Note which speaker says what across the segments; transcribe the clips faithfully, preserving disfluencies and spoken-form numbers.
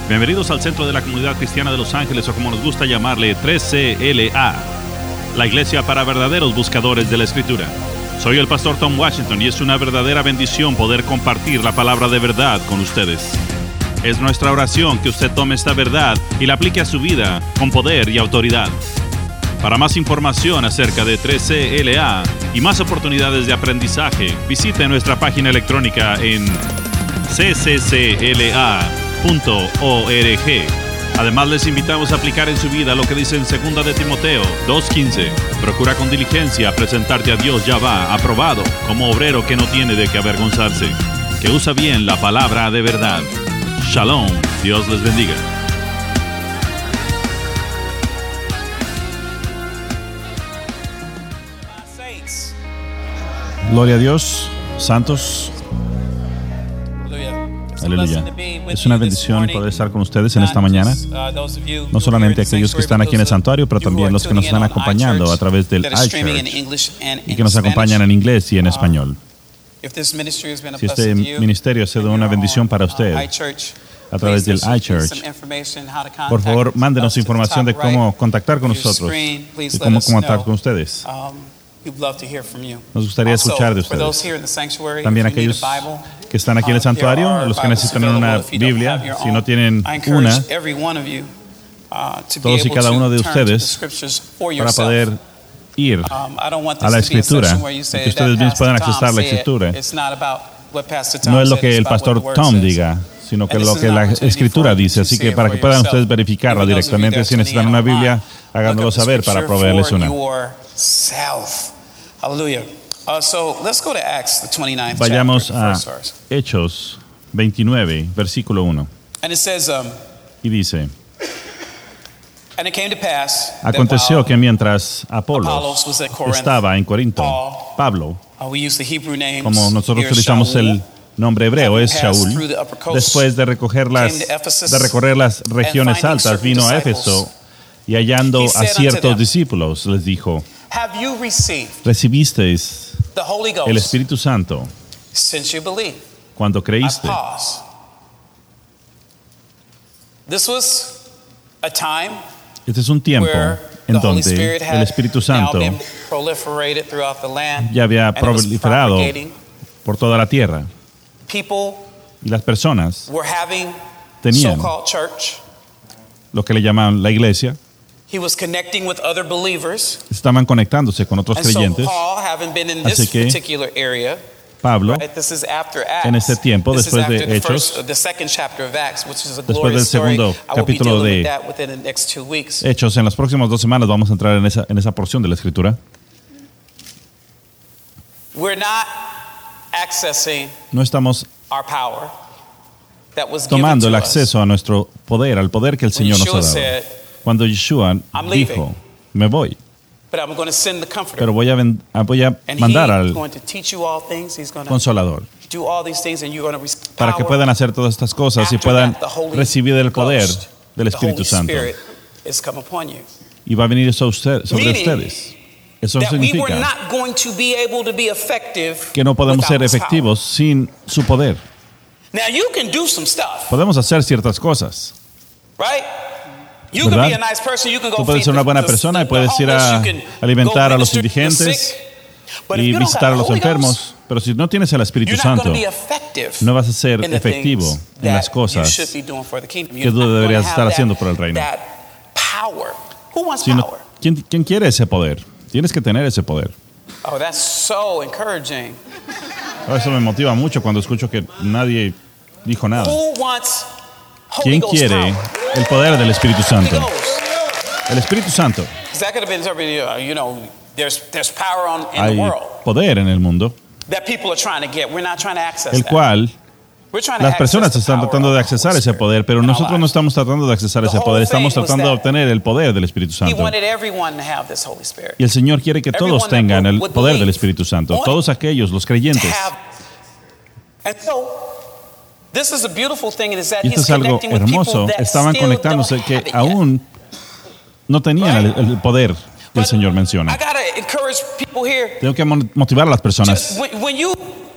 Speaker 1: Bienvenidos al Centro de la Comunidad Cristiana de Los Ángeles, o como nos gusta llamarle, tres C L A, la iglesia para verdaderos buscadores de la Escritura. Soy el pastor Tom Washington y es una verdadera bendición poder compartir la palabra de verdad con ustedes. Es nuestra oración que usted tome esta verdad y la aplique a su vida con poder y autoridad. Para más información acerca de tres C L A y más oportunidades de aprendizaje, visite nuestra página electrónica en c c c l a punto org. Además, les invitamos a aplicar en su vida lo que dice en segunda de Timoteo dos quince. Procura con diligencia presentarte a Dios Yahvá aprobado, como obrero que no tiene de qué avergonzarse, que usa bien la palabra de verdad. Shalom, Dios les bendiga. Gloria a Dios, santos. Aleluya. Es una bendición poder estar con ustedes en esta mañana. No solamente aquellos que están aquí en el santuario, pero también los que nos están acompañando a través del iChurch y que nos acompañan en inglés y en español. Si este ministerio ha sido una bendición para usted a través del iChurch, por favor, mándenos información de cómo contactar con nosotros y cómo contactar con ustedes. Nos gustaría escuchar de ustedes. También aquellos que están aquí en el santuario, los que necesitan una Biblia, si no tienen una, todos y cada uno de ustedes, para poder ir a la Escritura, y que ustedes mismos puedan accesar la Escritura. No es lo que el pastor Tom diga, sino que lo que la Escritura dice. Así que para que puedan ustedes verificarla directamente, si necesitan una Biblia, háganoslo saber para proveerles una.
Speaker 2: Hallelujah. Uh, so let's go to Acts, the twenty-ninth
Speaker 1: Vayamos
Speaker 2: chapter,
Speaker 1: a
Speaker 2: first verse.
Speaker 1: Hechos veintinueve, versículo uno.
Speaker 2: And it says, um,
Speaker 1: y dice:
Speaker 2: and it came to pass that
Speaker 1: aconteció
Speaker 2: while
Speaker 1: que mientras Apolos
Speaker 2: Apollos was at Corinth,
Speaker 1: estaba en Corinto,
Speaker 2: Paul,
Speaker 1: Pablo,
Speaker 2: uh, we use the Hebrew names,
Speaker 1: como nosotros
Speaker 2: here
Speaker 1: utilizamos
Speaker 2: Shaul,
Speaker 1: el nombre hebreo, es
Speaker 2: having passed
Speaker 1: Shaul,
Speaker 2: through the upper coast,
Speaker 1: después de, recoger las,
Speaker 2: came to Ephesus,
Speaker 1: de recorrer las regiones
Speaker 2: and finding
Speaker 1: altas, vino a
Speaker 2: certain
Speaker 1: Éfeso y hallando
Speaker 2: he
Speaker 1: a
Speaker 2: said unto
Speaker 1: ciertos
Speaker 2: them,
Speaker 1: discípulos, les dijo:
Speaker 2: have you received
Speaker 1: ¿recibisteis
Speaker 2: the Holy Ghost
Speaker 1: el Espíritu Santo
Speaker 2: since you believe?
Speaker 1: cuando
Speaker 2: I
Speaker 1: creíste?
Speaker 2: pause. This was a time
Speaker 1: Este es un tiempo
Speaker 2: where
Speaker 1: en
Speaker 2: the Holy
Speaker 1: donde
Speaker 2: Spirit
Speaker 1: el
Speaker 2: had
Speaker 1: Espíritu
Speaker 2: now
Speaker 1: Santo
Speaker 2: been proliferated throughout the land,
Speaker 1: ya había
Speaker 2: and it was
Speaker 1: proliferado
Speaker 2: propagating.
Speaker 1: por toda la tierra,
Speaker 2: People
Speaker 1: y las personas
Speaker 2: were having
Speaker 1: tenían
Speaker 2: so-called church.
Speaker 1: lo que le llamaban la iglesia,
Speaker 2: He was connecting with other believers.
Speaker 1: estaban conectándose con otros
Speaker 2: And so
Speaker 1: creyentes.
Speaker 2: Paul, having been in
Speaker 1: Así
Speaker 2: this
Speaker 1: que
Speaker 2: particular area,
Speaker 1: Pablo,
Speaker 2: right, this is after Acts.
Speaker 1: en este tiempo,
Speaker 2: This is
Speaker 1: después de
Speaker 2: after the
Speaker 1: Hechos,
Speaker 2: first, the second chapter of Acts, which is a
Speaker 1: después
Speaker 2: glorious
Speaker 1: del segundo
Speaker 2: story. I will be
Speaker 1: capítulo
Speaker 2: dealing
Speaker 1: de
Speaker 2: with that within the next two weeks.
Speaker 1: Hechos, en las próximas dos semanas vamos a entrar en esa, en esa porción de la Escritura.
Speaker 2: We're not accessing
Speaker 1: No estamos
Speaker 2: our power that was given
Speaker 1: tomando
Speaker 2: to
Speaker 1: el
Speaker 2: us.
Speaker 1: acceso a nuestro poder, al poder que el Señor nos ha
Speaker 2: Yeshua
Speaker 1: dado.
Speaker 2: said,
Speaker 1: Cuando Yeshua
Speaker 2: I'm
Speaker 1: dijo:
Speaker 2: leaving.
Speaker 1: me voy,
Speaker 2: but I'm going to send the Comforter.
Speaker 1: pero voy a, ven- a- voy a
Speaker 2: And
Speaker 1: mandar
Speaker 2: he's
Speaker 1: al
Speaker 2: going to teach you all things. He's going to
Speaker 1: Consolador,
Speaker 2: do all these things, and you're going to receive
Speaker 1: para que
Speaker 2: power.
Speaker 1: puedan hacer todas estas cosas y
Speaker 2: After
Speaker 1: puedan
Speaker 2: that, the Holy
Speaker 1: recibir el poder
Speaker 2: Ghost,
Speaker 1: del
Speaker 2: the
Speaker 1: Espíritu
Speaker 2: Holy
Speaker 1: Santo.
Speaker 2: Spirit is come upon you.
Speaker 1: Y va a venir eso a usted, sobre
Speaker 2: Meaning
Speaker 1: ustedes. Eso
Speaker 2: That we were
Speaker 1: significa
Speaker 2: not going to be able to be effective
Speaker 1: que no podemos ser
Speaker 2: without his
Speaker 1: efectivos sin su poder.
Speaker 2: power. Now you can do some stuff,
Speaker 1: Podemos hacer ciertas cosas,
Speaker 2: right? You can
Speaker 1: ¿verdad?
Speaker 2: be a nice person. You can go
Speaker 1: Tú puedes
Speaker 2: feed
Speaker 1: ser una
Speaker 2: the-
Speaker 1: buena
Speaker 2: the-
Speaker 1: persona y
Speaker 2: the
Speaker 1: puedes ir
Speaker 2: homeless.
Speaker 1: a
Speaker 2: You can
Speaker 1: alimentar
Speaker 2: go
Speaker 1: a los
Speaker 2: minister to the
Speaker 1: indigentes
Speaker 2: sick. But if
Speaker 1: y
Speaker 2: you don't
Speaker 1: visitar a
Speaker 2: have
Speaker 1: los
Speaker 2: the Holy Ghost,
Speaker 1: enfermos, pero si no tienes el Espíritu
Speaker 2: you're not
Speaker 1: Santo,
Speaker 2: going to be effective
Speaker 1: no vas a ser
Speaker 2: in the
Speaker 1: efectivo
Speaker 2: things
Speaker 1: en las
Speaker 2: that
Speaker 1: cosas
Speaker 2: you should be doing for the kingdom.
Speaker 1: que
Speaker 2: You're
Speaker 1: tú
Speaker 2: not going
Speaker 1: deberías
Speaker 2: to
Speaker 1: estar
Speaker 2: have
Speaker 1: haciendo
Speaker 2: that-
Speaker 1: por el reino.
Speaker 2: that power. Who wants
Speaker 1: Si no-
Speaker 2: power?
Speaker 1: ¿quién, quién quiere ese poder? Tienes que tener ese poder.
Speaker 2: Oh, that's so encouraging.
Speaker 1: Eso me motiva mucho cuando escucho que nadie dijo nada.
Speaker 2: Who wants Holy
Speaker 1: ¿Quién
Speaker 2: Ghost
Speaker 1: quiere
Speaker 2: power?
Speaker 1: el poder del Espíritu
Speaker 2: Holy
Speaker 1: Santo?
Speaker 2: Ghost.
Speaker 1: El Espíritu Santo.
Speaker 2: 'Cause that could have been interpreted, uh, you know, there's there's power on, in
Speaker 1: Hay
Speaker 2: the world
Speaker 1: poder en el mundo,
Speaker 2: that people are trying to get. We're not trying to access
Speaker 1: el
Speaker 2: that.
Speaker 1: cual
Speaker 2: We're trying to
Speaker 1: las
Speaker 2: access
Speaker 1: personas
Speaker 2: the
Speaker 1: están
Speaker 2: power
Speaker 1: tratando
Speaker 2: of
Speaker 1: de
Speaker 2: the
Speaker 1: accesar
Speaker 2: Holy
Speaker 1: ese
Speaker 2: Spirit
Speaker 1: poder, pero
Speaker 2: in our
Speaker 1: nosotros no
Speaker 2: lives.
Speaker 1: estamos tratando de accesar
Speaker 2: The
Speaker 1: ese
Speaker 2: whole
Speaker 1: poder, estamos
Speaker 2: thing was
Speaker 1: tratando de
Speaker 2: that
Speaker 1: obtener el poder del Espíritu
Speaker 2: He
Speaker 1: Santo.
Speaker 2: wanted everyone to have this Holy Spirit.
Speaker 1: Y el Señor quiere que todos
Speaker 2: Everyone that
Speaker 1: tengan el
Speaker 2: would
Speaker 1: poder del
Speaker 2: believe.
Speaker 1: Espíritu Santo,
Speaker 2: Wanted
Speaker 1: todos aquellos, los
Speaker 2: To
Speaker 1: creyentes.
Speaker 2: have, and so this is a beautiful thing, is that
Speaker 1: Y esto
Speaker 2: he's
Speaker 1: es algo
Speaker 2: connecting with
Speaker 1: hermoso,
Speaker 2: people that
Speaker 1: estaban
Speaker 2: still
Speaker 1: conectándose
Speaker 2: don't
Speaker 1: que
Speaker 2: have it yet.
Speaker 1: aún no tenían el, el poder que el
Speaker 2: But
Speaker 1: Señor
Speaker 2: I
Speaker 1: menciona.
Speaker 2: gotta encourage people here.
Speaker 1: Tengo que mon- motivar a las personas.
Speaker 2: Just when, when you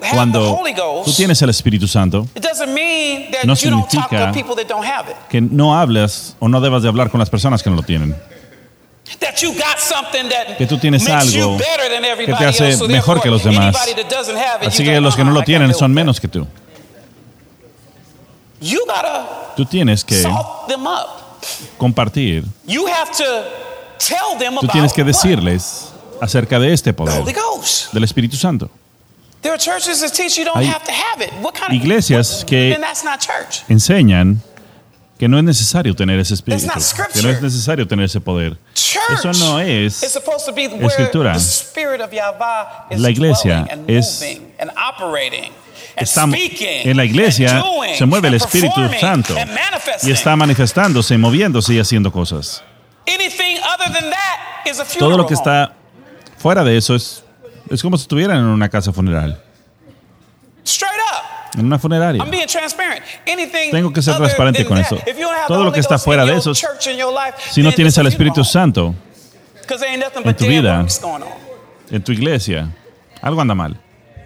Speaker 2: have the
Speaker 1: Cuando
Speaker 2: Holy Ghost,
Speaker 1: tú tienes el Espíritu Santo,
Speaker 2: it doesn't mean that
Speaker 1: no
Speaker 2: you don't talk
Speaker 1: significa
Speaker 2: to people that don't have it.
Speaker 1: que no hables o no debas de hablar con las personas que no lo tienen.
Speaker 2: That you got something that
Speaker 1: Que tú tienes
Speaker 2: makes you
Speaker 1: algo
Speaker 2: better than
Speaker 1: que
Speaker 2: everybody
Speaker 1: te hace
Speaker 2: else, so
Speaker 1: mejor que los
Speaker 2: therefore,
Speaker 1: demás.
Speaker 2: anybody that doesn't have it,
Speaker 1: Así
Speaker 2: you
Speaker 1: que
Speaker 2: go,
Speaker 1: los que no
Speaker 2: "Uh-uh,
Speaker 1: lo
Speaker 2: I
Speaker 1: tienen
Speaker 2: can't
Speaker 1: son
Speaker 2: deal with
Speaker 1: menos que tú.
Speaker 2: that." You gotta
Speaker 1: Tú tienes que
Speaker 2: salt them up.
Speaker 1: compartir,
Speaker 2: You have to tell them
Speaker 1: tú
Speaker 2: about
Speaker 1: tienes que
Speaker 2: what?
Speaker 1: decirles acerca de este
Speaker 2: The
Speaker 1: poder
Speaker 2: Holy Ghost.
Speaker 1: del Espíritu Santo.
Speaker 2: There are churches that teach you don't
Speaker 1: Hay
Speaker 2: have to have it. What kind of
Speaker 1: iglesias que
Speaker 2: then that's not church.
Speaker 1: enseñan que no es necesario tener ese espíritu,
Speaker 2: That's not scripture.
Speaker 1: que no es necesario tener ese poder.
Speaker 2: Church
Speaker 1: Eso no
Speaker 2: is
Speaker 1: es
Speaker 2: supposed to be where
Speaker 1: escritura.
Speaker 2: the spirit of Yahweh is
Speaker 1: La iglesia
Speaker 2: dwelling and
Speaker 1: es-
Speaker 2: moving and operating and
Speaker 1: Estamos,
Speaker 2: speaking
Speaker 1: en la iglesia
Speaker 2: and doing
Speaker 1: se mueve el
Speaker 2: and
Speaker 1: Espíritu
Speaker 2: performing
Speaker 1: Santo
Speaker 2: and manifesting.
Speaker 1: y está manifestándose, moviéndose y haciendo cosas.
Speaker 2: Anything other than that is a funeral
Speaker 1: Todo lo que
Speaker 2: home.
Speaker 1: está fuera de eso es, es como si estuvieran en una casa funeral,
Speaker 2: Straight up.
Speaker 1: en una funeraria.
Speaker 2: I'm being transparent. Anything
Speaker 1: Tengo que ser
Speaker 2: other
Speaker 1: transparente
Speaker 2: than
Speaker 1: con
Speaker 2: that,
Speaker 1: eso.
Speaker 2: if you don't have
Speaker 1: Todo
Speaker 2: the
Speaker 1: lo que
Speaker 2: Holy
Speaker 1: está
Speaker 2: Ghost
Speaker 1: fuera
Speaker 2: in
Speaker 1: de
Speaker 2: your
Speaker 1: eso,
Speaker 2: church, in your life,
Speaker 1: si no
Speaker 2: then
Speaker 1: tienes
Speaker 2: it's a
Speaker 1: al
Speaker 2: funeral
Speaker 1: Espíritu
Speaker 2: home.
Speaker 1: Santo
Speaker 2: 'Cause there ain't nothing
Speaker 1: en
Speaker 2: but
Speaker 1: tu
Speaker 2: dead
Speaker 1: vida,
Speaker 2: works going on.
Speaker 1: en tu iglesia, algo anda mal.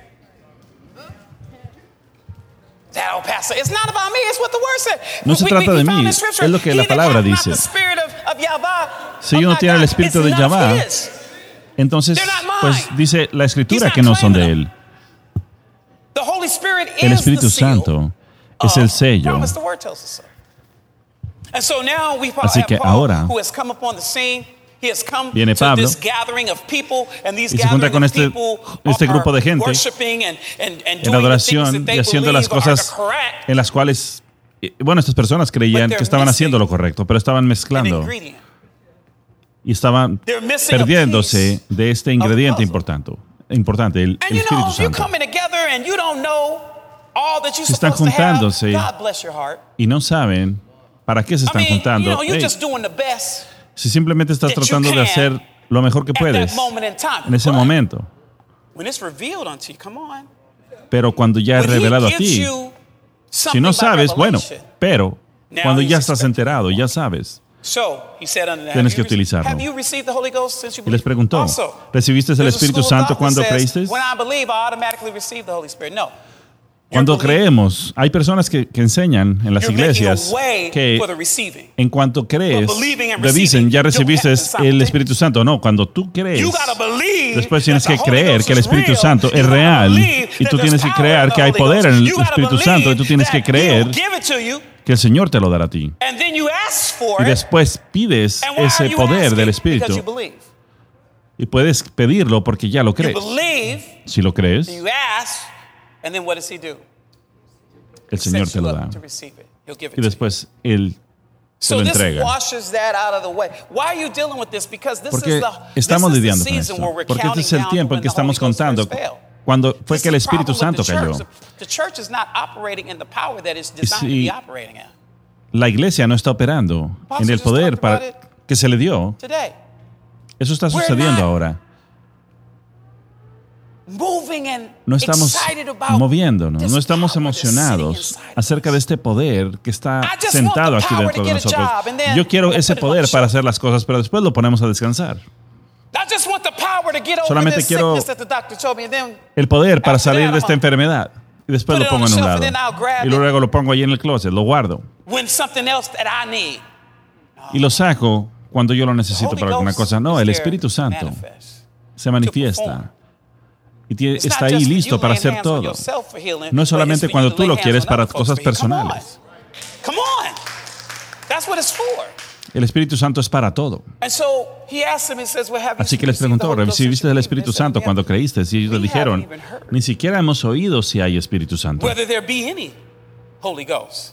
Speaker 2: That old pastor, it's not about me, it's what the word said.
Speaker 1: No se
Speaker 2: We-
Speaker 1: trata
Speaker 2: we
Speaker 1: de
Speaker 2: found
Speaker 1: mí,
Speaker 2: in Scripture,
Speaker 1: es lo que
Speaker 2: he
Speaker 1: la
Speaker 2: that
Speaker 1: palabra
Speaker 2: hath not
Speaker 1: dice.
Speaker 2: the spirit of- of Yahweh,
Speaker 1: Si
Speaker 2: of
Speaker 1: uno
Speaker 2: my
Speaker 1: tiene el
Speaker 2: God,
Speaker 1: espíritu
Speaker 2: it's
Speaker 1: de
Speaker 2: not
Speaker 1: Yahweh,
Speaker 2: his.
Speaker 1: Entonces,
Speaker 2: They're not mine.
Speaker 1: pues dice la
Speaker 2: He's
Speaker 1: Escritura
Speaker 2: not
Speaker 1: que no son de
Speaker 2: claiming
Speaker 1: Él.
Speaker 2: The Holy Spirit
Speaker 1: El
Speaker 2: is
Speaker 1: Espíritu
Speaker 2: the seal
Speaker 1: Santo es el
Speaker 2: of
Speaker 1: sello.
Speaker 2: promise. The word tells us so. And so now we
Speaker 1: Así
Speaker 2: have
Speaker 1: que
Speaker 2: Paul,
Speaker 1: ahora
Speaker 2: who has come upon the scene. He has come
Speaker 1: viene
Speaker 2: to
Speaker 1: Pablo
Speaker 2: this gathering of people, and these
Speaker 1: y se junta
Speaker 2: gathering
Speaker 1: con
Speaker 2: of
Speaker 1: este-
Speaker 2: people
Speaker 1: este
Speaker 2: are
Speaker 1: grupo de gente
Speaker 2: worshiping and, and, and
Speaker 1: en
Speaker 2: doing the things
Speaker 1: adoración
Speaker 2: that they
Speaker 1: y haciendo las
Speaker 2: believe are
Speaker 1: cosas
Speaker 2: correct,
Speaker 1: en las cuales, eh, bueno, estas personas creían
Speaker 2: But
Speaker 1: que estaban
Speaker 2: they're
Speaker 1: haciendo lo
Speaker 2: missing
Speaker 1: correcto, pero estaban
Speaker 2: an
Speaker 1: mezclando
Speaker 2: ingredient.
Speaker 1: y estaban
Speaker 2: They're missing a
Speaker 1: perdiéndose
Speaker 2: piece.
Speaker 1: de este ingrediente
Speaker 2: puzzle.
Speaker 1: importante, importante el,
Speaker 2: And
Speaker 1: el
Speaker 2: you know,
Speaker 1: Espíritu
Speaker 2: if you're
Speaker 1: Santo.
Speaker 2: coming together and you don't know all that you're
Speaker 1: Si están
Speaker 2: supposed to have,
Speaker 1: juntándose
Speaker 2: God bless your heart.
Speaker 1: Y no saben para qué se
Speaker 2: I
Speaker 1: están
Speaker 2: mean, you
Speaker 1: juntando.
Speaker 2: know, you're
Speaker 1: Hey,
Speaker 2: just doing the best
Speaker 1: si simplemente estás
Speaker 2: that you
Speaker 1: tratando de
Speaker 2: can
Speaker 1: hacer lo mejor que
Speaker 2: at
Speaker 1: puedes
Speaker 2: that moment in time.
Speaker 1: en ese
Speaker 2: But
Speaker 1: momento,
Speaker 2: when it's revealed unto you, come on.
Speaker 1: pero cuando ya es
Speaker 2: When he
Speaker 1: revelado a
Speaker 2: gives
Speaker 1: ti,
Speaker 2: you
Speaker 1: si
Speaker 2: something
Speaker 1: no
Speaker 2: by
Speaker 1: sabes, bueno,
Speaker 2: revelation,
Speaker 1: pero
Speaker 2: Now
Speaker 1: cuando
Speaker 2: he's
Speaker 1: ya estás
Speaker 2: expected.
Speaker 1: enterado, ya sabes.
Speaker 2: So, he said unto them,
Speaker 1: Tienes
Speaker 2: have
Speaker 1: que
Speaker 2: you received-
Speaker 1: utilizarlo.
Speaker 2: Have you received the Holy Ghost since you
Speaker 1: Y les
Speaker 2: believed?
Speaker 1: preguntó,
Speaker 2: Also,
Speaker 1: ¿recibiste el
Speaker 2: there's a
Speaker 1: Espíritu
Speaker 2: school of
Speaker 1: Santo
Speaker 2: thought
Speaker 1: cuando
Speaker 2: that says,
Speaker 1: creíste?
Speaker 2: When I believe, I automatically receive the Holy Spirit. No.
Speaker 1: Cuando
Speaker 2: You're believing.
Speaker 1: creemos, hay personas que, que enseñan en las
Speaker 2: You're making
Speaker 1: iglesias
Speaker 2: a way
Speaker 1: que
Speaker 2: for the receiving.
Speaker 1: en cuanto crees,
Speaker 2: But believing and
Speaker 1: te dicen,
Speaker 2: receiving
Speaker 1: ya
Speaker 2: don't
Speaker 1: recibiste
Speaker 2: happen simultaneously.
Speaker 1: el Espíritu Santo. No, cuando tú crees,
Speaker 2: You gotta believe
Speaker 1: después tienes
Speaker 2: that
Speaker 1: que
Speaker 2: the Holy
Speaker 1: creer
Speaker 2: Ghost
Speaker 1: que el
Speaker 2: is
Speaker 1: Espíritu
Speaker 2: real.
Speaker 1: Santo
Speaker 2: You
Speaker 1: es
Speaker 2: gotta
Speaker 1: real
Speaker 2: believe
Speaker 1: y
Speaker 2: that
Speaker 1: tú
Speaker 2: there's
Speaker 1: tienes que
Speaker 2: power
Speaker 1: creer
Speaker 2: in the
Speaker 1: que hay
Speaker 2: Holy
Speaker 1: poder en el
Speaker 2: Ghost. You gotta
Speaker 1: Espíritu Santo y tú
Speaker 2: believe
Speaker 1: tienes que
Speaker 2: that He
Speaker 1: creer
Speaker 2: will give it to you,
Speaker 1: que el Señor te lo dará a ti.
Speaker 2: and then you ask for
Speaker 1: Y
Speaker 2: it.
Speaker 1: después pides
Speaker 2: And why are
Speaker 1: ese
Speaker 2: you
Speaker 1: poder
Speaker 2: asking?
Speaker 1: del
Speaker 2: Because you
Speaker 1: Espíritu
Speaker 2: believe.
Speaker 1: y puedes pedirlo porque ya lo
Speaker 2: You
Speaker 1: crees.
Speaker 2: believe,
Speaker 1: Si lo crees,
Speaker 2: you ask, and then what does He do?
Speaker 1: el
Speaker 2: He
Speaker 1: Señor
Speaker 2: sets
Speaker 1: te
Speaker 2: you
Speaker 1: lo
Speaker 2: up
Speaker 1: da.
Speaker 2: to receive it. He'll give it
Speaker 1: Y
Speaker 2: to you.
Speaker 1: después Él te
Speaker 2: So
Speaker 1: lo
Speaker 2: this
Speaker 1: entrega.
Speaker 2: washes that out of the way. Why are you dealing with this? Because this
Speaker 1: Porque
Speaker 2: is the
Speaker 1: estamos
Speaker 2: this is the
Speaker 1: lidiando con
Speaker 2: season
Speaker 1: esto.
Speaker 2: where we're
Speaker 1: Porque este es
Speaker 2: counting
Speaker 1: el
Speaker 2: down
Speaker 1: tiempo
Speaker 2: to
Speaker 1: en que
Speaker 2: when the Holy
Speaker 1: estamos
Speaker 2: Ghost
Speaker 1: contando
Speaker 2: first fell.
Speaker 1: cuando fue
Speaker 2: This
Speaker 1: que el
Speaker 2: is the
Speaker 1: Espíritu
Speaker 2: problem
Speaker 1: Santo
Speaker 2: with the
Speaker 1: cayó.
Speaker 2: church. The church is not operating in the power that it's designed
Speaker 1: si-
Speaker 2: to be operating at
Speaker 1: La iglesia no está operando en el poder para que se le dio.
Speaker 2: today.
Speaker 1: Eso está
Speaker 2: We're
Speaker 1: sucediendo
Speaker 2: not
Speaker 1: ahora.
Speaker 2: Moving and
Speaker 1: No estamos
Speaker 2: excited about
Speaker 1: moviéndonos,
Speaker 2: this
Speaker 1: no estamos
Speaker 2: power that's sitting
Speaker 1: emocionados
Speaker 2: inside of
Speaker 1: acerca
Speaker 2: us.
Speaker 1: de este poder que está
Speaker 2: I just
Speaker 1: sentado
Speaker 2: want the
Speaker 1: aquí
Speaker 2: power
Speaker 1: dentro
Speaker 2: to
Speaker 1: de
Speaker 2: get a
Speaker 1: nosotros.
Speaker 2: job, and then
Speaker 1: Yo quiero
Speaker 2: we'll
Speaker 1: ese
Speaker 2: put it on
Speaker 1: poder
Speaker 2: the
Speaker 1: para
Speaker 2: show.
Speaker 1: hacer las cosas, pero después lo ponemos a descansar.
Speaker 2: I just want the power to get over
Speaker 1: Solamente
Speaker 2: this
Speaker 1: quiero
Speaker 2: sickness that the doctor told me, and then
Speaker 1: El poder para
Speaker 2: After
Speaker 1: salir
Speaker 2: that,
Speaker 1: de esta
Speaker 2: I'm gonna
Speaker 1: enfermedad. Y después
Speaker 2: put
Speaker 1: lo
Speaker 2: it on
Speaker 1: pongo en
Speaker 2: the
Speaker 1: un
Speaker 2: shelf,
Speaker 1: lado.
Speaker 2: and then I'll grab
Speaker 1: Y
Speaker 2: it.
Speaker 1: luego lo pongo ahí en el closet, lo guardo.
Speaker 2: when something else that I need.
Speaker 1: Y lo saco cuando yo lo necesito
Speaker 2: Holy
Speaker 1: para alguna
Speaker 2: Ghost
Speaker 1: cosa. No,
Speaker 2: is
Speaker 1: el
Speaker 2: there
Speaker 1: Espíritu
Speaker 2: to
Speaker 1: Santo
Speaker 2: manifest,
Speaker 1: se
Speaker 2: to
Speaker 1: manifiesta.
Speaker 2: perform.
Speaker 1: Y tiene-
Speaker 2: It's
Speaker 1: está
Speaker 2: not
Speaker 1: ahí
Speaker 2: just for
Speaker 1: listo
Speaker 2: you
Speaker 1: para
Speaker 2: laying
Speaker 1: hacer
Speaker 2: hands on
Speaker 1: todo.
Speaker 2: yourself for healing,
Speaker 1: No es
Speaker 2: but
Speaker 1: solamente
Speaker 2: it's for
Speaker 1: cuando
Speaker 2: you to
Speaker 1: tú
Speaker 2: lay
Speaker 1: lo
Speaker 2: hands
Speaker 1: quieres
Speaker 2: on
Speaker 1: para
Speaker 2: other folks
Speaker 1: cosas
Speaker 2: for healing. Come on.
Speaker 1: personales.
Speaker 2: Come on. That's what it's for.
Speaker 1: El Espíritu Santo es para todo.
Speaker 2: And so he asked them, he says, well, have you
Speaker 1: Así que les
Speaker 2: received the
Speaker 1: preguntó,
Speaker 2: Holy Ghost since
Speaker 1: ¿recibiste
Speaker 2: you
Speaker 1: el
Speaker 2: believed?
Speaker 1: Espíritu
Speaker 2: They said,
Speaker 1: Santo
Speaker 2: "We
Speaker 1: cuando
Speaker 2: haven't-
Speaker 1: creíste? Y ellos
Speaker 2: we
Speaker 1: le dijeron,
Speaker 2: haven't even heard
Speaker 1: ni siquiera hemos oído si hay Espíritu Santo.
Speaker 2: whether there be any Holy Ghost."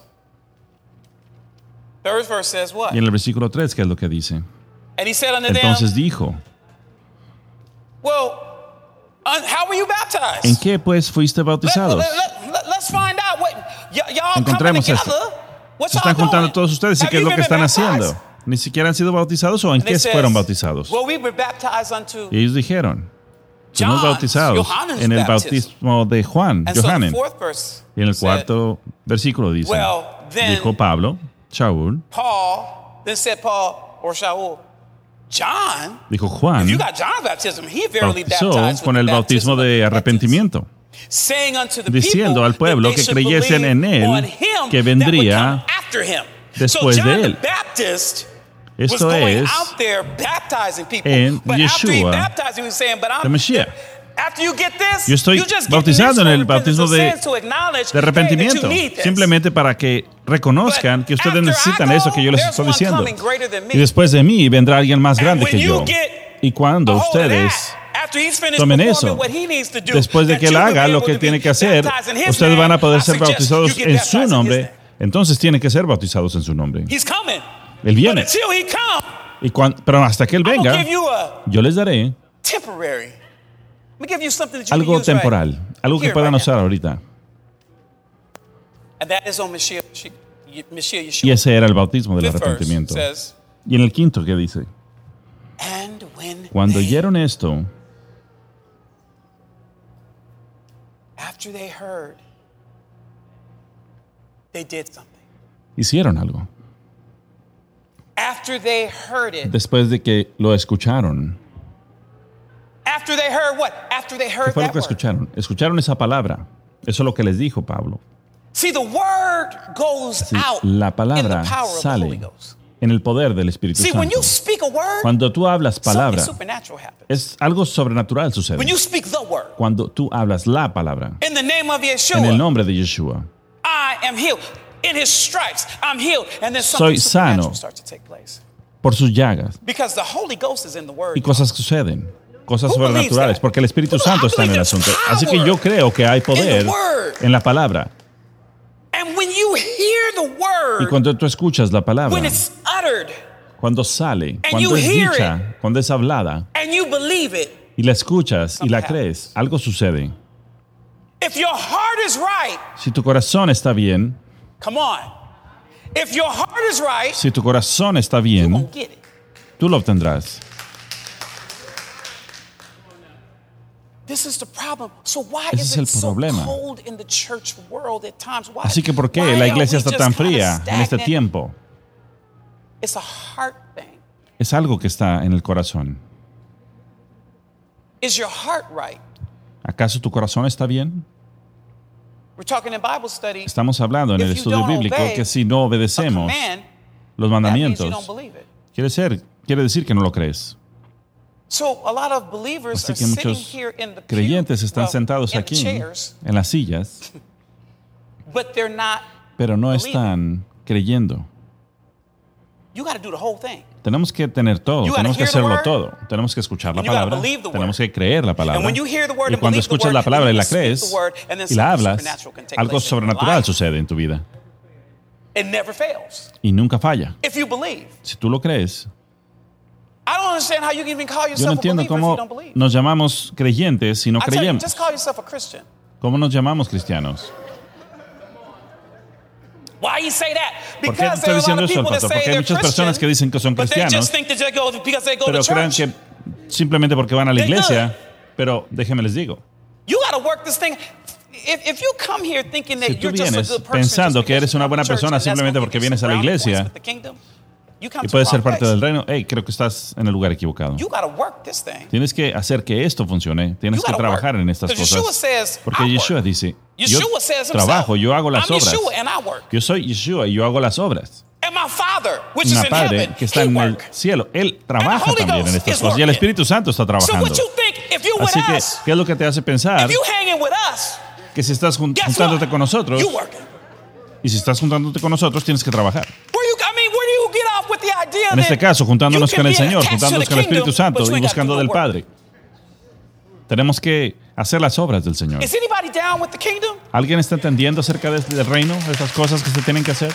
Speaker 2: Third verse says what?
Speaker 1: Y en el versículo tres, ¿qué es lo que dice?
Speaker 2: And he said unto them,
Speaker 1: Entonces dijo,
Speaker 2: well, un- how were you baptized?
Speaker 1: ¿en qué pues fuiste
Speaker 2: Let,
Speaker 1: bautizados?
Speaker 2: let, let, let, let's find out what y- y'all coming
Speaker 1: Encontremos
Speaker 2: together.
Speaker 1: esto.
Speaker 2: What
Speaker 1: Se
Speaker 2: y'all
Speaker 1: están juntando
Speaker 2: doing?
Speaker 1: todos ustedes y
Speaker 2: Have
Speaker 1: qué es
Speaker 2: you
Speaker 1: lo que
Speaker 2: been
Speaker 1: están
Speaker 2: baptized?
Speaker 1: haciendo. ¿Ni siquiera han sido bautizados o en
Speaker 2: And
Speaker 1: qué
Speaker 2: they says,
Speaker 1: fueron bautizados?
Speaker 2: well, we were baptized unto
Speaker 1: Y ellos dijeron, fuimos
Speaker 2: John's,
Speaker 1: bautizados
Speaker 2: Johannes
Speaker 1: en el
Speaker 2: baptism.
Speaker 1: bautismo de Juan,
Speaker 2: And so the
Speaker 1: Johanan.
Speaker 2: fourth verse
Speaker 1: Y en el
Speaker 2: said,
Speaker 1: cuarto versículo dice,
Speaker 2: well, then
Speaker 1: dijo Pablo, Shaul,
Speaker 2: Paul, then said Paul or Shaul, John,
Speaker 1: dijo Juan,
Speaker 2: if you got John's baptism, he verily
Speaker 1: bautizó
Speaker 2: baptized with
Speaker 1: con
Speaker 2: the
Speaker 1: el
Speaker 2: baptism
Speaker 1: bautismo
Speaker 2: of
Speaker 1: de
Speaker 2: repentance.
Speaker 1: arrepentimiento.
Speaker 2: saying unto the
Speaker 1: diciendo
Speaker 2: people
Speaker 1: al pueblo
Speaker 2: that they
Speaker 1: que
Speaker 2: should
Speaker 1: creyesen
Speaker 2: believe
Speaker 1: en él,
Speaker 2: on him
Speaker 1: que
Speaker 2: that would
Speaker 1: vendría
Speaker 2: come after him.
Speaker 1: después
Speaker 2: so John
Speaker 1: de él.
Speaker 2: the Baptist
Speaker 1: Esto
Speaker 2: was going
Speaker 1: es
Speaker 2: out there baptizing people,
Speaker 1: en
Speaker 2: but after he
Speaker 1: Yeshua,
Speaker 2: baptized, he was saying, but I'm,
Speaker 1: el Mesías.
Speaker 2: after you get this,
Speaker 1: Yo estoy
Speaker 2: you just get
Speaker 1: bautizando en el
Speaker 2: repentance
Speaker 1: bautismo
Speaker 2: of
Speaker 1: de,
Speaker 2: sins to acknowledge,
Speaker 1: de
Speaker 2: hey,
Speaker 1: arrepentimiento,
Speaker 2: that you need this.
Speaker 1: simplemente para que reconozcan
Speaker 2: But
Speaker 1: que ustedes
Speaker 2: after I
Speaker 1: necesitan
Speaker 2: go,
Speaker 1: eso que yo les
Speaker 2: there's
Speaker 1: estoy
Speaker 2: one
Speaker 1: diciendo.
Speaker 2: coming greater than me.
Speaker 1: Y después de mí vendrá alguien más
Speaker 2: And
Speaker 1: grande
Speaker 2: when
Speaker 1: que
Speaker 2: you
Speaker 1: yo.
Speaker 2: get
Speaker 1: Y cuando
Speaker 2: a hold of
Speaker 1: ustedes
Speaker 2: that, after he's finished
Speaker 1: tomen
Speaker 2: performing
Speaker 1: eso,
Speaker 2: what he needs to do,
Speaker 1: después de
Speaker 2: that
Speaker 1: que él
Speaker 2: you will
Speaker 1: haga
Speaker 2: be
Speaker 1: lo
Speaker 2: able
Speaker 1: que
Speaker 2: to
Speaker 1: tiene
Speaker 2: be
Speaker 1: que hacer,
Speaker 2: baptized in his
Speaker 1: ustedes
Speaker 2: name,
Speaker 1: van a poder
Speaker 2: I
Speaker 1: ser
Speaker 2: suggest
Speaker 1: bautizados
Speaker 2: you get
Speaker 1: en
Speaker 2: baptized
Speaker 1: su
Speaker 2: in his
Speaker 1: nombre.
Speaker 2: name.
Speaker 1: Entonces tienen que ser bautizados en su nombre.
Speaker 2: He's coming.
Speaker 1: Él
Speaker 2: But
Speaker 1: viene.
Speaker 2: until he comes,
Speaker 1: Y cuan- pero hasta que él
Speaker 2: I'm gonna
Speaker 1: venga,
Speaker 2: give you a
Speaker 1: yo les daré
Speaker 2: temporary. Let me give you something that you
Speaker 1: algo
Speaker 2: can use
Speaker 1: temporal,
Speaker 2: right
Speaker 1: algo que
Speaker 2: here,
Speaker 1: puedan
Speaker 2: right
Speaker 1: usar
Speaker 2: now.
Speaker 1: ahorita.
Speaker 2: And that is on Mashiach, Mashiach
Speaker 1: Y
Speaker 2: Yeshua.
Speaker 1: ese era el bautismo del
Speaker 2: Fifth verse
Speaker 1: arrepentimiento.
Speaker 2: says,
Speaker 1: Y en el quinto, ¿qué dice?
Speaker 2: and when
Speaker 1: Cuando
Speaker 2: they,
Speaker 1: oyeron esto,
Speaker 2: after they heard, they did something.
Speaker 1: hicieron algo.
Speaker 2: After they heard it,
Speaker 1: Después de que lo escucharon.
Speaker 2: after they heard what? After they
Speaker 1: ¿Qué
Speaker 2: heard
Speaker 1: fue lo
Speaker 2: that
Speaker 1: que
Speaker 2: word.
Speaker 1: escucharon? Escucharon esa palabra. Eso es lo que les dijo Pablo.
Speaker 2: See, the word goes
Speaker 1: Sí,
Speaker 2: out
Speaker 1: la
Speaker 2: in the
Speaker 1: palabra
Speaker 2: power of the Holy
Speaker 1: sale
Speaker 2: Ghost.
Speaker 1: en el poder del Espíritu
Speaker 2: See, when
Speaker 1: Santo.
Speaker 2: you speak a word,
Speaker 1: Cuando tú hablas
Speaker 2: something
Speaker 1: palabra,
Speaker 2: supernatural happens.
Speaker 1: es algo sobrenatural sucede.
Speaker 2: When you speak the word,
Speaker 1: Cuando tú hablas la palabra,
Speaker 2: in the name of Yeshua,
Speaker 1: en el nombre de Yeshua,
Speaker 2: I am healed. In his stripes, I'm healed. And then
Speaker 1: Soy
Speaker 2: something
Speaker 1: sano.
Speaker 2: supernatural starts to take place.
Speaker 1: por sus llagas,
Speaker 2: Because the Holy Ghost is in the word.
Speaker 1: y cosas suceden, cosas
Speaker 2: Who believes
Speaker 1: sobrenaturales,
Speaker 2: that?
Speaker 1: porque el Espíritu
Speaker 2: Who-
Speaker 1: Santo
Speaker 2: I
Speaker 1: está en el
Speaker 2: believe there's
Speaker 1: asunto. Así que
Speaker 2: power
Speaker 1: yo creo que hay poder
Speaker 2: in the word.
Speaker 1: en la palabra.
Speaker 2: And when you hear the
Speaker 1: Y
Speaker 2: word,
Speaker 1: cuando tú escuchas la palabra,
Speaker 2: when it's uttered,
Speaker 1: cuando sale,
Speaker 2: And
Speaker 1: cuando
Speaker 2: you
Speaker 1: es
Speaker 2: hear
Speaker 1: dicha, cuando es hablada,
Speaker 2: and you believe it,
Speaker 1: y la escuchas y la
Speaker 2: Something
Speaker 1: crees, algo sucede.
Speaker 2: if your heart is right,
Speaker 1: Si tu corazón está bien,
Speaker 2: come on. If your heart is right,
Speaker 1: si tu corazón está
Speaker 2: you're
Speaker 1: bien,
Speaker 2: going to get it.
Speaker 1: tú lo obtendrás.
Speaker 2: This is the problem. So why
Speaker 1: Ese
Speaker 2: is
Speaker 1: es el
Speaker 2: it so
Speaker 1: problema.
Speaker 2: cold in the church world at times? Why,
Speaker 1: Así que ¿por qué
Speaker 2: why
Speaker 1: la
Speaker 2: are
Speaker 1: iglesia
Speaker 2: we
Speaker 1: está
Speaker 2: just
Speaker 1: tan
Speaker 2: kinda
Speaker 1: fría en este
Speaker 2: stagnant?
Speaker 1: tiempo?
Speaker 2: It's a heart thing.
Speaker 1: Es algo que está en el corazón.
Speaker 2: Is your heart right?
Speaker 1: ¿Acaso tu corazón está bien?
Speaker 2: We're talking in Bible study.
Speaker 1: Estamos hablando en el
Speaker 2: If you
Speaker 1: estudio
Speaker 2: don't
Speaker 1: bíblico
Speaker 2: obey
Speaker 1: que si no
Speaker 2: A
Speaker 1: obedecemos
Speaker 2: command,
Speaker 1: los
Speaker 2: that means you
Speaker 1: mandamientos,
Speaker 2: don't believe it.
Speaker 1: quiere ser, quiere decir que no lo crees.
Speaker 2: So a lot of believers
Speaker 1: Así
Speaker 2: are
Speaker 1: que
Speaker 2: sitting
Speaker 1: muchos
Speaker 2: here in the pew,
Speaker 1: creyentes están
Speaker 2: well,
Speaker 1: sentados
Speaker 2: in the
Speaker 1: aquí
Speaker 2: chairs,
Speaker 1: en las sillas,
Speaker 2: but they're not.
Speaker 1: pero no
Speaker 2: believing.
Speaker 1: están creyendo.
Speaker 2: You got to do the whole thing.
Speaker 1: Tenemos que tener todo,
Speaker 2: You gotta
Speaker 1: tenemos que
Speaker 2: hear the
Speaker 1: hacerlo
Speaker 2: word,
Speaker 1: todo. Tenemos que escuchar la
Speaker 2: and you gotta
Speaker 1: palabra,
Speaker 2: believe the
Speaker 1: tenemos
Speaker 2: word.
Speaker 1: que creer la palabra.
Speaker 2: And when you hear the word
Speaker 1: Y
Speaker 2: and
Speaker 1: cuando
Speaker 2: believe the
Speaker 1: escuchas
Speaker 2: word,
Speaker 1: la
Speaker 2: and
Speaker 1: palabra y
Speaker 2: then
Speaker 1: la
Speaker 2: you speak
Speaker 1: crees
Speaker 2: the word, and then
Speaker 1: y la
Speaker 2: something
Speaker 1: hablas,
Speaker 2: supernatural can take
Speaker 1: algo
Speaker 2: place in your
Speaker 1: sobrenatural
Speaker 2: life.
Speaker 1: sucede en tu vida
Speaker 2: It never fails.
Speaker 1: y nunca falla.
Speaker 2: If you believe.
Speaker 1: Si tú lo crees,
Speaker 2: I don't understand how you can even call
Speaker 1: yo
Speaker 2: yourself
Speaker 1: no
Speaker 2: a
Speaker 1: entiendo
Speaker 2: believer if you
Speaker 1: cómo
Speaker 2: don't believe.
Speaker 1: nos llamamos creyentes si no
Speaker 2: I tell you,
Speaker 1: creemos.
Speaker 2: just call yourself a Christian.
Speaker 1: ¿Cómo nos llamamos cristianos?
Speaker 2: Why you say that?
Speaker 1: ¿Por qué te
Speaker 2: Because there
Speaker 1: estoy
Speaker 2: are a
Speaker 1: diciendo
Speaker 2: lot of
Speaker 1: eso,
Speaker 2: people that
Speaker 1: pastor?
Speaker 2: say
Speaker 1: Porque hay
Speaker 2: they're
Speaker 1: muchas personas que dicen que son
Speaker 2: Christian, but they
Speaker 1: cristianos,
Speaker 2: just think that they go because they go
Speaker 1: pero
Speaker 2: to
Speaker 1: crean
Speaker 2: church.
Speaker 1: que simplemente porque van a la
Speaker 2: They
Speaker 1: iglesia, pero déjenme les digo,
Speaker 2: You got to work this thing. If, if you come here thinking that
Speaker 1: si tú
Speaker 2: you're just a
Speaker 1: vienes
Speaker 2: good person
Speaker 1: pensando
Speaker 2: just
Speaker 1: que eres
Speaker 2: because
Speaker 1: una
Speaker 2: you
Speaker 1: buena
Speaker 2: come to church
Speaker 1: persona
Speaker 2: and that's
Speaker 1: simplemente
Speaker 2: gonna
Speaker 1: porque
Speaker 2: give you
Speaker 1: vienes a
Speaker 2: some
Speaker 1: la
Speaker 2: brownie points
Speaker 1: iglesia
Speaker 2: with the kingdom, you come
Speaker 1: y
Speaker 2: to
Speaker 1: puedes
Speaker 2: the
Speaker 1: ser
Speaker 2: wrong
Speaker 1: parte del
Speaker 2: place.
Speaker 1: reino, hey, creo que estás en el lugar equivocado.
Speaker 2: You got to work this thing.
Speaker 1: Tienes que hacer que esto funcione, tienes
Speaker 2: You
Speaker 1: que
Speaker 2: gotta
Speaker 1: trabajar
Speaker 2: work.
Speaker 1: en estas
Speaker 2: Because Yeshua
Speaker 1: cosas.
Speaker 2: says,
Speaker 1: Porque
Speaker 2: I
Speaker 1: Yeshua
Speaker 2: work.
Speaker 1: dice, yo
Speaker 2: Yeshua says himself,
Speaker 1: trabajo, yo hago las
Speaker 2: I'm
Speaker 1: obras.
Speaker 2: Yeshua and I work.
Speaker 1: Yo soy Yeshua y yo hago las obras.
Speaker 2: And my Father, which
Speaker 1: Mi
Speaker 2: is in
Speaker 1: Padre
Speaker 2: heaven,
Speaker 1: que está
Speaker 2: he
Speaker 1: en el
Speaker 2: work.
Speaker 1: cielo, Él trabaja
Speaker 2: Holy
Speaker 1: también
Speaker 2: Ghost
Speaker 1: en estas
Speaker 2: is
Speaker 1: cosas y el
Speaker 2: working.
Speaker 1: Espíritu Santo está
Speaker 2: So
Speaker 1: trabajando.
Speaker 2: what you think, if you with
Speaker 1: Así que,
Speaker 2: us,
Speaker 1: ¿qué es lo que te hace pensar
Speaker 2: if you hanging with us,
Speaker 1: que si estás jun-
Speaker 2: guess
Speaker 1: juntándote
Speaker 2: what?
Speaker 1: con nosotros
Speaker 2: You working.
Speaker 1: y si estás juntándote con nosotros tienes que trabajar?
Speaker 2: Where you, I mean, where do you get off with the idea
Speaker 1: En este
Speaker 2: that
Speaker 1: caso, juntándonos
Speaker 2: you
Speaker 1: con
Speaker 2: can
Speaker 1: el
Speaker 2: be
Speaker 1: Señor,
Speaker 2: attached to
Speaker 1: juntándonos
Speaker 2: the
Speaker 1: con el Espíritu
Speaker 2: kingdom,
Speaker 1: Santo
Speaker 2: but you
Speaker 1: y
Speaker 2: ain't got
Speaker 1: buscando
Speaker 2: to do
Speaker 1: del
Speaker 2: no work?
Speaker 1: Padre. Tenemos que hacer las obras del Señor.
Speaker 2: Is anybody down with the kingdom?
Speaker 1: ¿Alguien está entendiendo acerca de- del reino, de esas cosas que se tienen que hacer?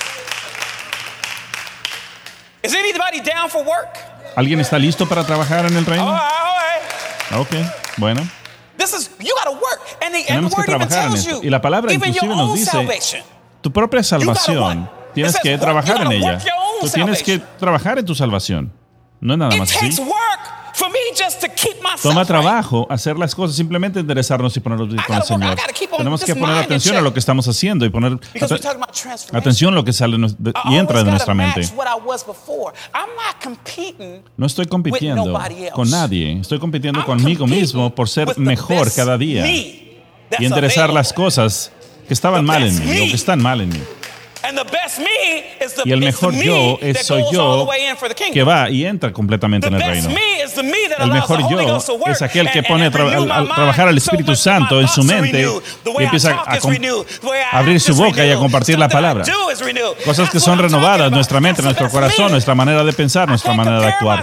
Speaker 2: Is anybody down for work?
Speaker 1: ¿Alguien está listo para trabajar en el
Speaker 2: All
Speaker 1: reino?
Speaker 2: right, all right.
Speaker 1: Ok, bueno.
Speaker 2: This is, you got to work. And the, and
Speaker 1: Tenemos
Speaker 2: the
Speaker 1: que
Speaker 2: word even
Speaker 1: trabajar en
Speaker 2: tells
Speaker 1: esto.
Speaker 2: you,
Speaker 1: Y la palabra
Speaker 2: even your
Speaker 1: inclusive nos
Speaker 2: own
Speaker 1: dice,
Speaker 2: salvation.
Speaker 1: tu propia
Speaker 2: gotta
Speaker 1: salvación,
Speaker 2: what?
Speaker 1: tienes
Speaker 2: It
Speaker 1: que
Speaker 2: says work.
Speaker 1: trabajar
Speaker 2: You
Speaker 1: en
Speaker 2: gotta
Speaker 1: ella.
Speaker 2: work your own
Speaker 1: Tú tienes que
Speaker 2: salvation.
Speaker 1: trabajar en tu salvación. No es nada
Speaker 2: It
Speaker 1: más
Speaker 2: takes
Speaker 1: así.
Speaker 2: work for me just to keep myself
Speaker 1: Toma
Speaker 2: right.
Speaker 1: trabajo hacer las cosas, simplemente enderezarnos y ponernos con el
Speaker 2: gotta work. I
Speaker 1: Señor.
Speaker 2: gotta keep on
Speaker 1: Tenemos que
Speaker 2: this
Speaker 1: poner
Speaker 2: mind in
Speaker 1: atención a
Speaker 2: check.
Speaker 1: lo que estamos haciendo y poner
Speaker 2: Because we're
Speaker 1: ate-
Speaker 2: talking about transformation.
Speaker 1: atención a lo que sale nos- de-
Speaker 2: I
Speaker 1: y entra
Speaker 2: always
Speaker 1: de
Speaker 2: gotta
Speaker 1: nuestra mente.
Speaker 2: match what I was before. I'm not competing
Speaker 1: No estoy compitiendo
Speaker 2: nobody else.
Speaker 1: con nadie, estoy compitiendo
Speaker 2: I'm
Speaker 1: conmigo
Speaker 2: competing
Speaker 1: mismo por ser
Speaker 2: with the
Speaker 1: mejor
Speaker 2: best
Speaker 1: cada día.
Speaker 2: me.
Speaker 1: y enderezar las cosas que estaban mal en mí o que están mal en mí. Y el mejor yo es, soy yo que va y entra completamente en el reino. El mejor yo es aquel que pone a, tra a, a trabajar al Espíritu Santo en su mente y empieza a, a abrir su boca y a compartir la palabra. Cosas que son renovadas, nuestra mente, nuestro corazón, nuestra manera de pensar, nuestra manera de actuar.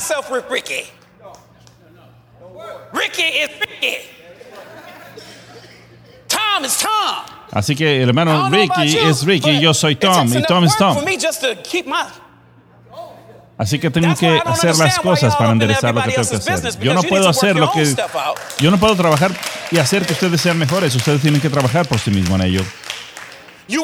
Speaker 1: Así que el hermano Ricky es Ricky, yo soy Tom, y Tom es Tom. Así que tengo que hacer las cosas para enderezar lo que tengo que hacer. Yo no puedo hacer lo que... Yo no puedo trabajar y hacer que ustedes sean mejores. Ustedes tienen que trabajar por sí mismos en ello. Si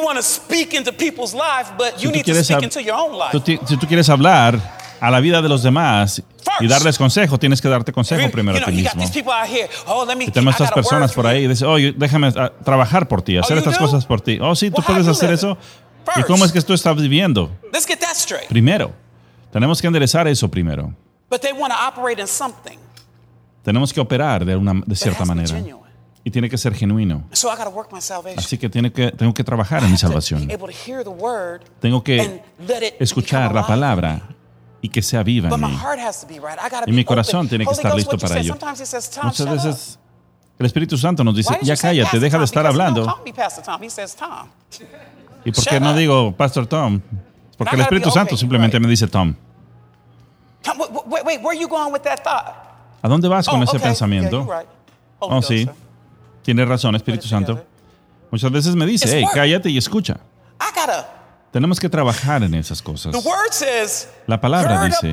Speaker 1: tú quieres, tú, si tú quieres hablar a la vida de los demás y darles consejo, tienes que darte consejo primero a ti mismo. Y tenemos estas personas por ahí y dicen, oh, déjame uh, trabajar por ti, hacer estas cosas por ti. Oh, sí, tú puedes hacer eso. ¿Y cómo es que tú estás viviendo? Primero, tenemos que enderezar eso primero. Tenemos que operar de, una, de cierta manera. Y tiene que ser genuino. Así que, tiene que tengo que trabajar en mi salvación. Tengo que escuchar la palabra y que sea viva en mí. Y mi corazón tiene que estar listo para ello. Muchas veces el Espíritu Santo nos dice, ya cállate, deja de estar hablando. ¿Y por qué no digo Pastor Tom? Porque el Espíritu Santo simplemente me dice Tom. ¿A dónde vas con ese pensamiento? Oh, sí. Tienes razón, Espíritu Santo. Muchas veces me dice, hey, cállate y escucha. Tenemos que trabajar en esas cosas. La palabra dice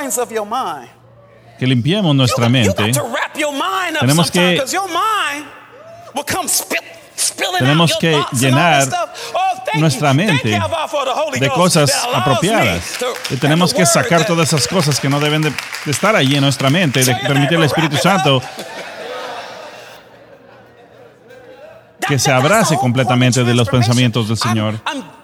Speaker 1: que limpiemos nuestra mente. Tenemos que, tenemos que llenar nuestra mente de cosas apropiadas. Y tenemos que sacar todas esas cosas que no deben de estar allí en nuestra mente y de permitir al Espíritu Santo que se abrace completamente de los pensamientos del Señor.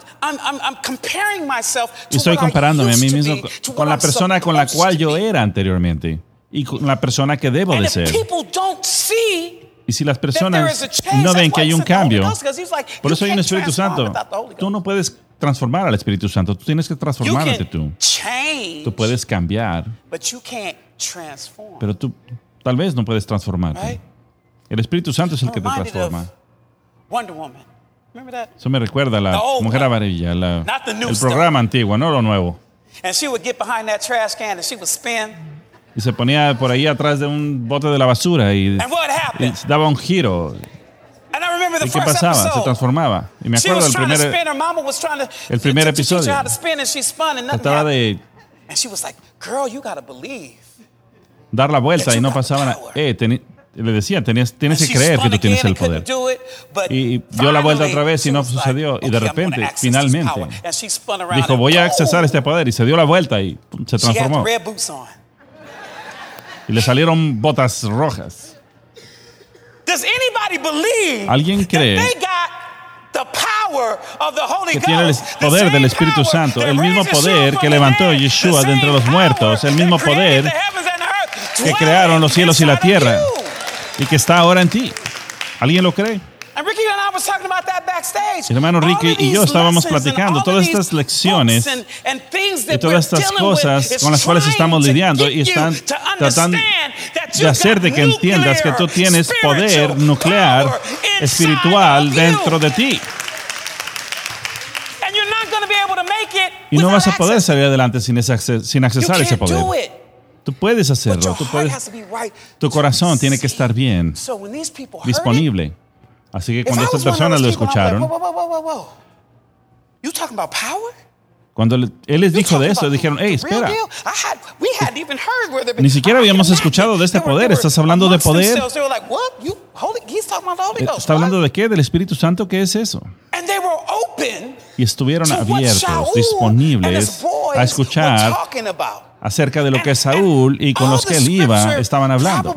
Speaker 1: Y estoy comparándome a mí mismo con la persona con la cual yo era anteriormente y con la persona que debo de ser. Y si las personas no ven que hay un cambio, por eso hay un Espíritu Santo. Tú no puedes transformar al Espíritu Santo, tú tienes que transformarte tú. Tú puedes cambiar, pero tú tal vez no puedes transformarte. El Espíritu Santo es el que te transforma. Eso me recuerda a la Mujer Maravilla, la, el programa antiguo, no lo nuevo. Y se ponía por ahí atrás de un bote de la basura y, y daba un giro. ¿Y qué pasaba? Se transformaba. Y me acuerdo del primer, el primer episodio. Trataba de dar la vuelta y no pasaba nada. Eh, teni, le decía, tenías, tienes que creer que tú tienes el poder. Y dio la vuelta otra vez y no sucedió. Y de repente, finalmente, dijo, voy a accesar este poder. Y se dio la vuelta y se transformó. Y le salieron botas rojas. ¿Alguien cree que tiene el poder del Espíritu Santo? El mismo poder que levantó Yeshua de entre los muertos. El mismo poder que crearon los cielos y la tierra. Y que está ahora en ti. ¿Alguien lo cree? El hermano Ricky y yo estábamos platicando todas estas lecciones y todas estas cosas con las cuales estamos lidiando y están tratando de hacerte que entiendas que tú tienes poder nuclear espiritual dentro de ti. Y no vas a poder salir adelante sin, ese, sin accesar ese poder. Tú puedes hacerlo. Tú puedes, tu corazón tiene que estar bien, disponible. Así que cuando estas personas lo escucharon, cuando él les dijo de eso, dijeron, hey, espera. Ni siquiera habíamos escuchado de este poder. ¿Estás hablando de poder? ¿Está hablando de qué? ¿Del Espíritu Santo? ¿Qué es eso? Y estuvieron abiertos, disponibles a escuchar acerca de lo que Saúl y con los que él iba estaban hablando.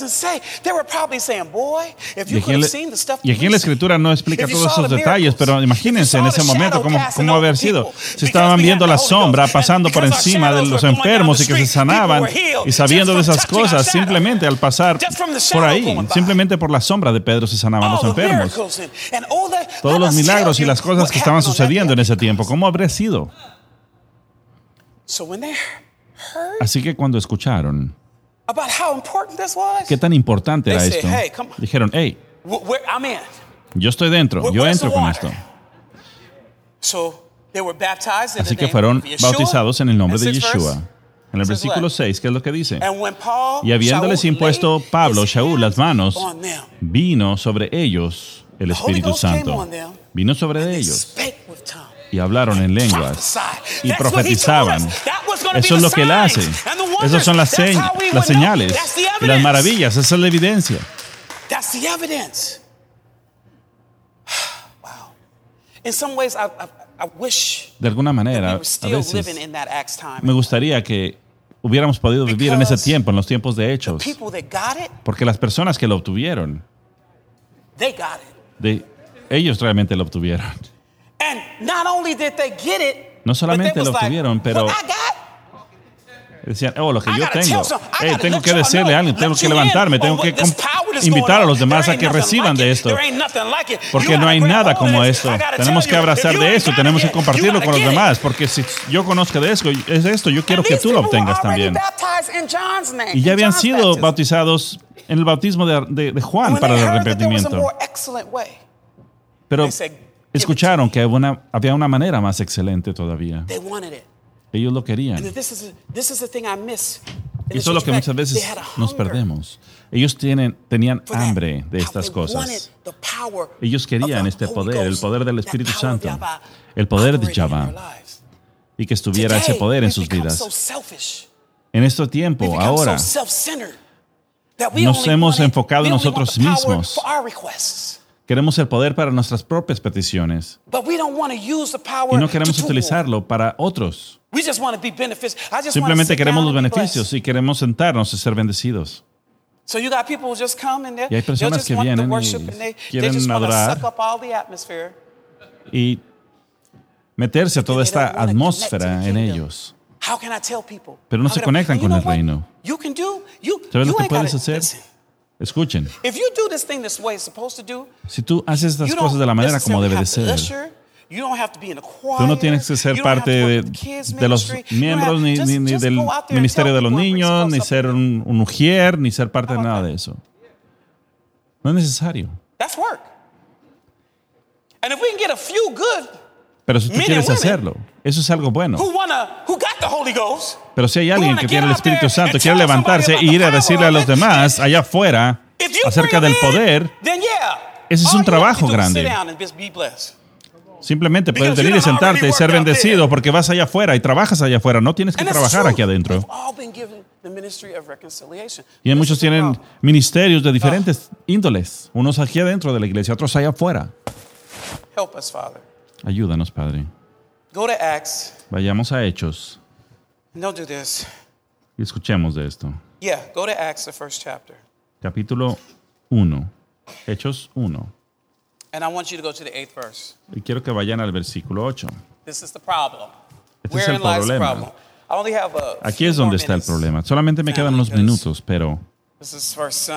Speaker 1: Y aquí, en la, y aquí en la Escritura no explica todos esos detalles, pero imagínense en ese momento cómo, cómo haber sido. Si estaban viendo la sombra pasando por encima de los enfermos y que se sanaban, y sabiendo de esas cosas, simplemente al pasar por ahí, simplemente por la sombra de Pedro se sanaban los enfermos. Todos los milagros y las cosas que estaban sucediendo en ese tiempo, ¿cómo habría sido? Así que cuando escucharon qué tan importante era esto, dijeron, hey, yo estoy dentro, yo entro con esto. Así que fueron bautizados en el nombre de Yeshua. En el versículo seis, ¿qué es lo que dice? Y habiéndoles impuesto Pablo, Shaul, las manos, vino sobre ellos el Espíritu Santo. Vino sobre ellos. Y hablaron en lenguas. Y profetizaban. Eso es lo que él hace. Esas son las, se las señales. Y las maravillas. Esa es la evidencia. De alguna manera, a veces, me gustaría que hubiéramos podido vivir en ese tiempo, en los tiempos de Hechos. Porque las personas que lo obtuvieron, de, ellos realmente lo obtuvieron. No solamente lo obtuvieron, pero decían, oh, lo que yo tengo, hey, tengo que decirle a alguien, tengo que levantarme, tengo que invitar a los demás a que reciban de esto, porque no hay nada como esto. Tenemos que abrazar de esto, tenemos que compartirlo con los demás, porque si yo conozco de esto, es esto, yo quiero que tú lo obtengas también. Y ya habían sido bautizados en el bautismo de, de, de Juan para el arrepentimiento. Pero escucharon que una, había una manera más excelente todavía. Ellos lo querían. Y eso es lo que muchas veces nos perdemos. Ellos tienen, tenían hambre de estas cosas. Ellos querían este poder, el poder del Espíritu Santo, el poder de Yahweh, y que estuviera ese poder en sus vidas. En este tiempo, ahora, nos hemos enfocado en nosotros mismos. Queremos el poder para nuestras propias peticiones. Y no queremos utilizarlo para otros. Simplemente queremos los beneficios y queremos sentarnos y ser bendecidos. Y hay personas que vienen y quieren adorar y meterse a toda esta atmósfera en ellos. Pero no se conectan con el reino. ¿Sabes lo que puedes hacer? Escuchen. Si tú haces estas cosas de la manera como debe de ser, tú no tienes que ser parte de, de los miembros ni, ni, ni del ministerio de los niños, ni ser un, un ujier, ni ser parte de nada de eso. No es necesario. Pero si tú quieres hacerlo, eso es algo bueno. Pero si hay alguien que tiene el Espíritu Santo, quiere levantarse e ir a decirle a los demás allá afuera acerca del poder, ese es un trabajo grande. Simplemente puedes venir y sentarte y ser bendecido porque vas allá afuera y trabajas allá afuera. No tienes que trabajar aquí adentro. Y muchos tienen ministerios de diferentes índoles. Unos aquí adentro de la iglesia, otros allá afuera. Ayúdanos, Padre. Vayamos a Hechos. Y escuchemos de esto. Capítulo uno. Hechos uno.
Speaker 2: And I want you to go to the eighth verse.
Speaker 1: Y quiero que vayan al versículo ocho.
Speaker 2: This is the problem.
Speaker 1: Este es el problema. Aquí es donde está el problema. Solamente me quedan unos minutos, pero es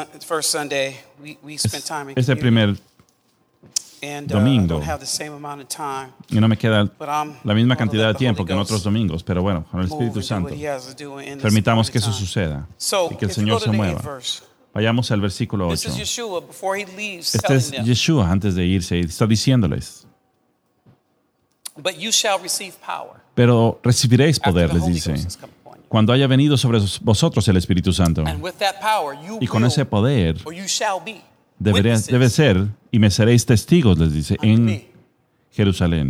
Speaker 1: el primer domingo y no me queda la misma cantidad de tiempo que en otros domingos, pero bueno, con el Espíritu Santo permitamos que eso suceda y que el Señor se mueva. Vayamos al versículo ocho. Este es Yeshua antes de irse y está diciéndoles. Pero recibiréis poder, les dice, cuando haya venido sobre vosotros el Espíritu Santo. Y con ese poder debería, debe ser, y me seréis testigos, les dice, en Jerusalén.